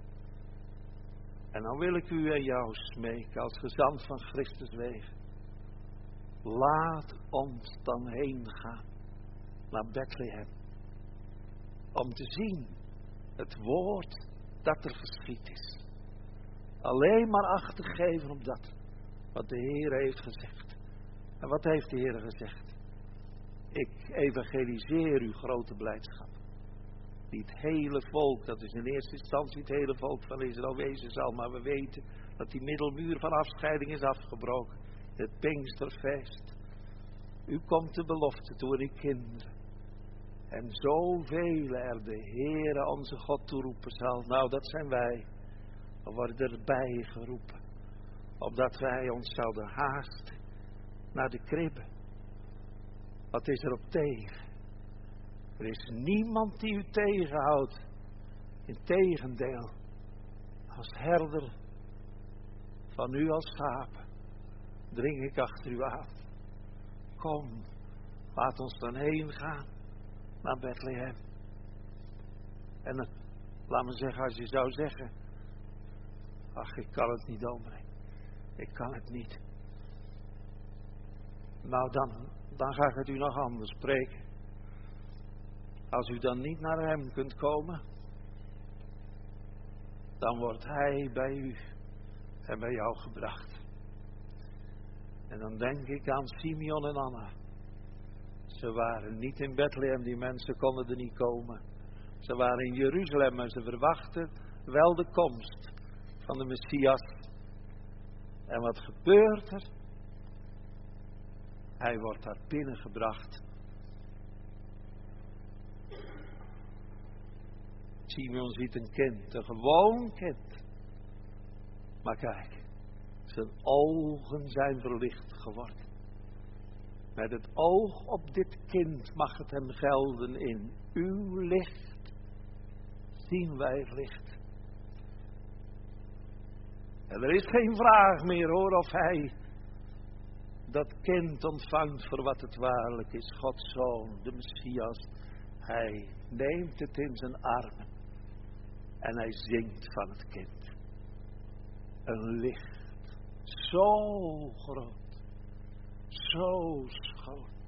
En dan wil ik u en jou smeken als gezant van Christus wegen. Laat ons dan heen gaan naar Bethlehem. Om te zien het woord dat er geschied is. Alleen maar acht te geven op dat wat de Heer heeft gezegd. En wat heeft de Heer gezegd? Ik evangeliseer u grote blijdschap. Die het hele volk, dat is in eerste instantie het hele volk van Israël wezen zal. Maar we weten dat die middelmuur van afscheiding is afgebroken. Het Pinksterfeest. U komt de belofte toe en uw kinderen. En zoveel er de Heere onze God toeroepen zal. Nou, dat zijn wij. We worden erbij geroepen. Opdat wij ons zouden haasten naar de kribbe. Wat is er op tegen? Er is niemand die u tegenhoudt. Integendeel, als herder van u als schapen, dring ik achter u aan. Kom, laat ons dan heen gaan naar Bethlehem. En laat me zeggen, als je zou zeggen, ach, ik kan het niet, dominee. Ik kan het niet. Nou, dan ga ik het u nog anders spreken. Als u dan niet naar hem kunt komen, dan wordt hij bij u en bij jou gebracht. En dan denk ik aan Simeon en Anna. Ze waren niet in Bethlehem, die mensen konden er niet komen. Ze waren in Jeruzalem en ze verwachten wel de komst van de Messias. En wat gebeurt er? Hij wordt daar binnengebracht. Simeon ziet een kind, een gewoon kind. Maar kijk, zijn ogen zijn verlicht geworden. Met het oog op dit kind mag het hem gelden. In uw licht zien wij het licht. En er is geen vraag meer hoor of hij dat kind ontvangt voor wat het waarlijk is. Gods Zoon, de Messias. Hij neemt het in zijn armen. En hij zingt van het kind. Een licht. Zo groot. Zo schoon.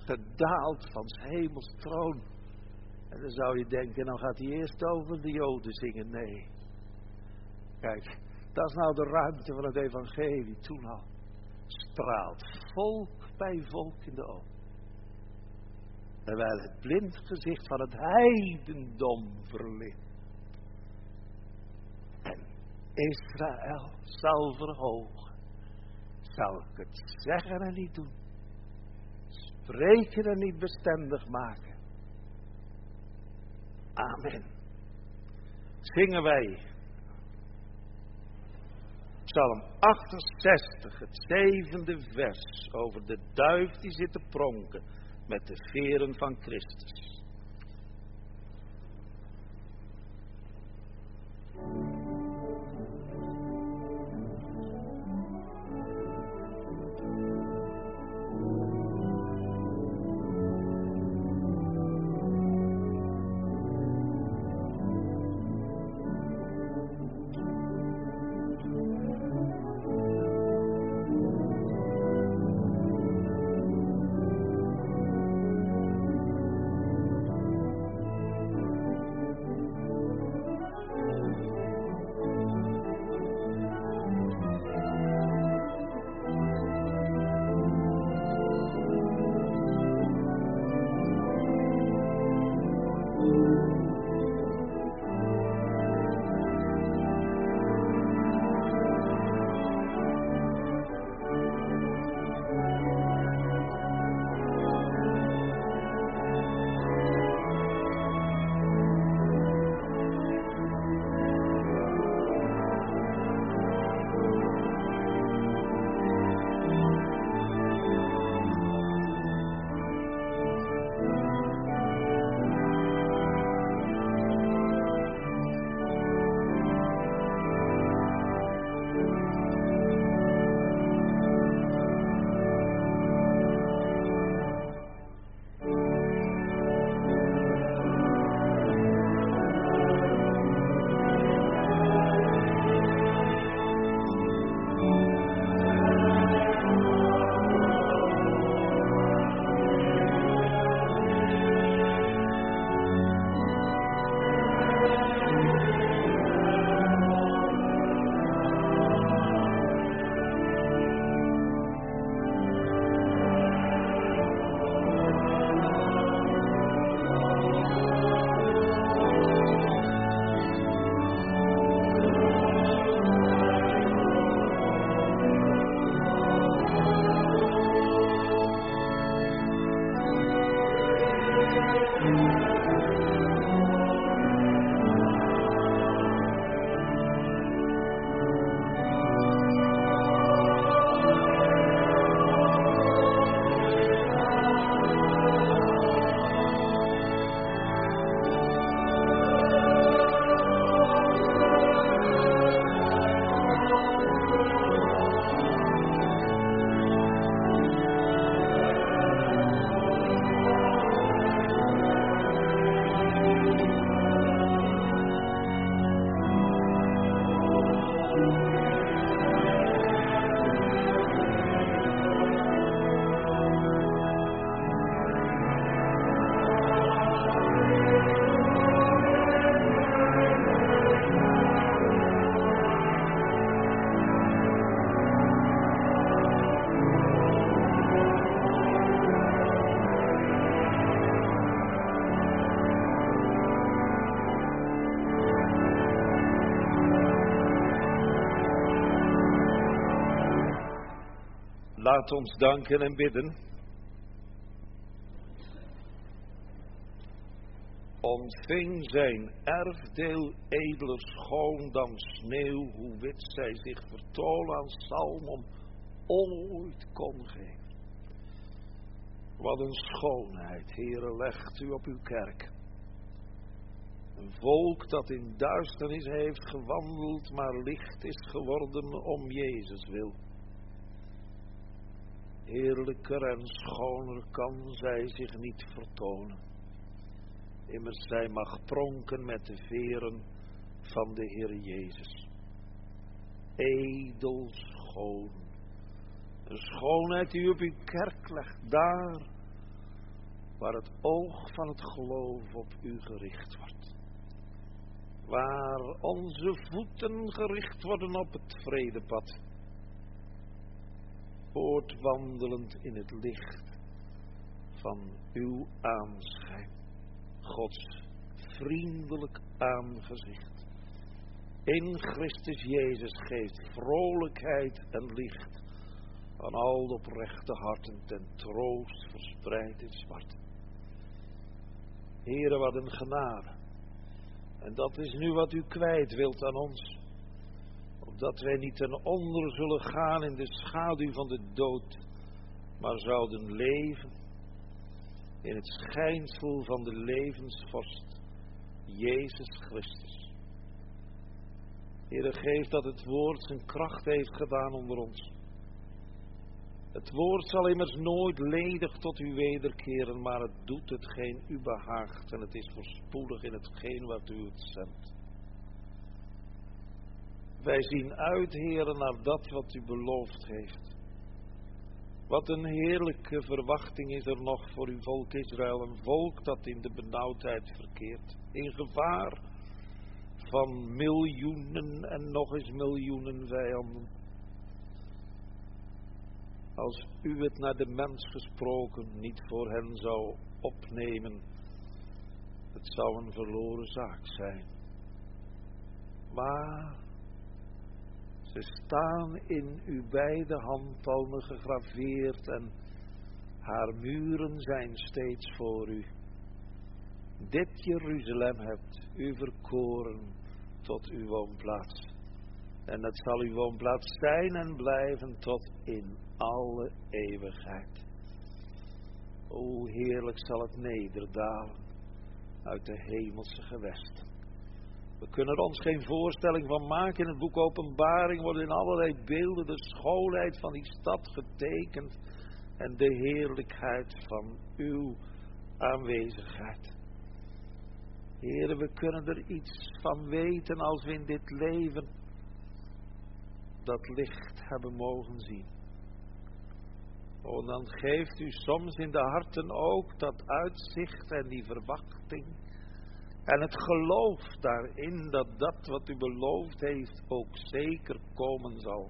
gedaald van 's hemels troon. En dan zou je denken, nou gaat hij eerst over de Joden zingen. Nee. Kijk, dat is nou de ruimte van het evangelie toen al. Straalt volk bij volk in de ogen. Terwijl het blind gezicht van het heidendom verlicht. En Israël zal verhogen. Zal ik het zeggen en niet doen. Spreken en niet bestendig maken. Amen. Zingen wij Psalm 68, het 7e vers, over de duif die zit te pronken met de veren van Christus. Laat ons danken en bidden. Ontving zijn erfdeel edeler schoon dan sneeuw, hoe wit zij zich vertolen aan Salmon ooit kon geven. Wat een schoonheid, Heere, legt u op uw kerk. Een volk dat in duisternis heeft gewandeld, maar licht is geworden om Jezus wil. Heerlijker en schoner kan zij zich niet vertonen. Immers zij mag pronken met de veren van de Heer Jezus. Edel schoon. Een schoonheid die u op uw kerk legt, daar waar het oog van het geloof op u gericht wordt. Waar onze voeten gericht worden op het vredepad. Voortwandelend in het licht van uw aanschijn. Gods vriendelijk aangezicht. In Christus Jezus geeft vrolijkheid en licht aan al de oprechte harten ten troost verspreid in smart. Heere, wat een genade. En dat is nu wat u kwijt wilt aan ons. Opdat wij niet ten onder zullen gaan in de schaduw van de dood, maar zouden leven in het schijnsel van de levensvorst, Jezus Christus. Heere, geef dat het woord zijn kracht heeft gedaan onder ons. Het woord zal immers nooit ledig tot u wederkeren, maar het doet hetgeen u behaagt en het is voorspoedig in hetgeen wat u het zendt. Wij zien uit, Heere, naar dat wat u beloofd heeft. Wat een heerlijke verwachting is er nog voor uw volk Israël, een volk dat in de benauwdheid verkeert, in gevaar van miljoenen en nog eens miljoenen vijanden. Als u het naar de mens gesproken niet voor hen zou opnemen, het zou een verloren zaak zijn. Maar ze staan in uw beide handpalmen gegraveerd en haar muren zijn steeds voor u. Dit Jeruzalem hebt u verkoren tot uw woonplaats. En het zal uw woonplaats zijn en blijven tot in alle eeuwigheid. O, heerlijk zal het nederdalen uit de hemelse gewesten. We kunnen er ons geen voorstelling van maken. In het boek Openbaring worden in allerlei beelden de schoonheid van die stad getekend en de heerlijkheid van uw aanwezigheid. Heere, we kunnen er iets van weten als we in dit leven dat licht hebben mogen zien. O, dan geeft u soms in de harten ook dat uitzicht en die verwachting en het geloof daarin dat dat wat u beloofd heeft ook zeker komen zal.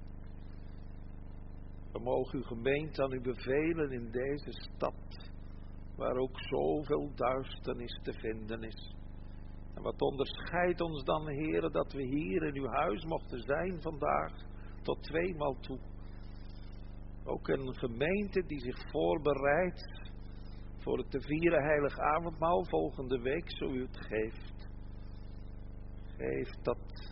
We mogen uw gemeente aan u bevelen in deze stad, waar ook zoveel duisternis te vinden is. En wat onderscheidt ons dan, Heere, dat we hier in uw huis mochten zijn vandaag, tot 2 maal toe. Ook een gemeente die zich voorbereidt voor het te vieren heilig avondmaal volgende week, zo u het geeft. Geef dat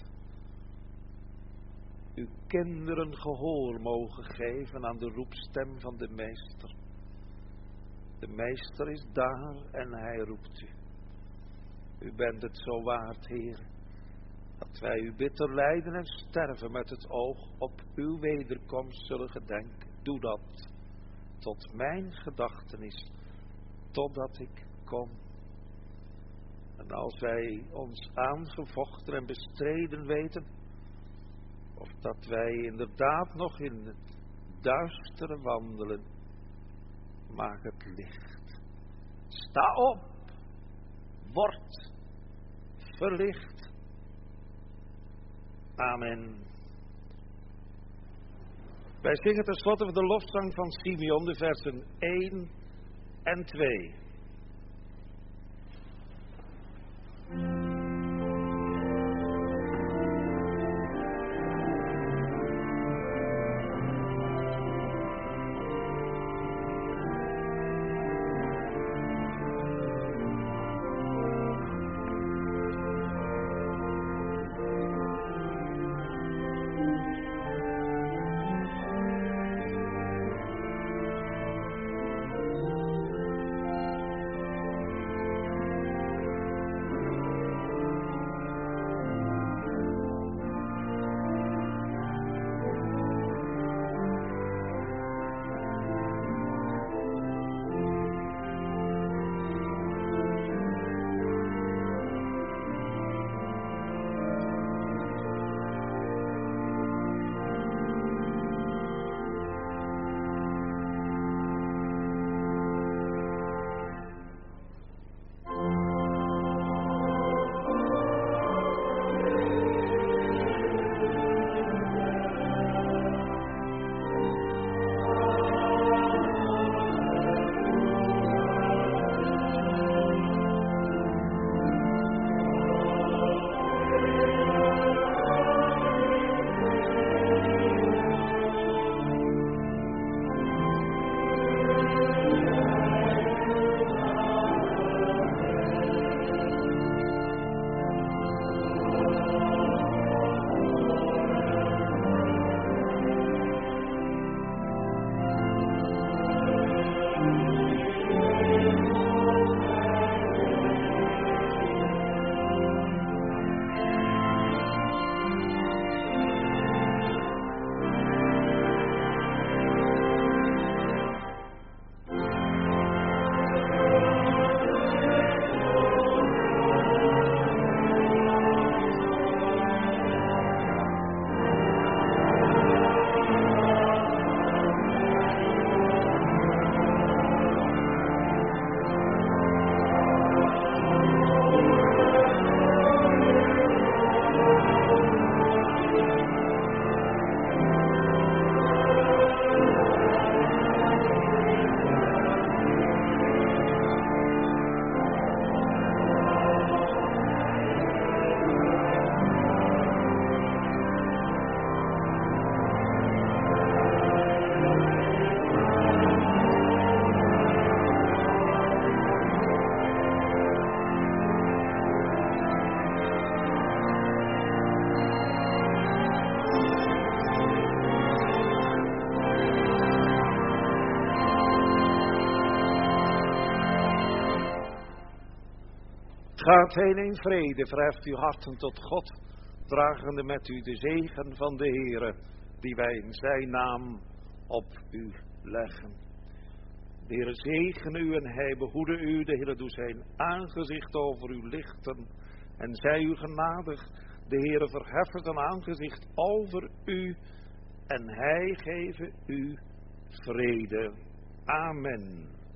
uw kinderen gehoor mogen geven aan de roepstem van de Meester. De Meester is daar en hij roept u. U bent het zo waard, Heer, dat wij uw bitter lijden en sterven met het oog op uw wederkomst zullen gedenken. Doe dat tot mijn gedachtenis, totdat ik kom. En als wij ons aangevochten en bestreden weten, of dat wij inderdaad nog in het duistere wandelen, maak het licht. Sta op, word verlicht. Amen. Wij zingen tenslotte de lofzang van Simeon, de versen 1 en 2. Gaat heen in vrede, verheft uw harten tot God, dragende met u de zegen van de Heere, die wij in zijn naam op u leggen. De Heere zegene u en hij behoede u, de Heere doe zijn aangezicht over u lichten en zij u genadig. De Heere verheffen zijn aangezicht over u en hij geven u vrede. Amen.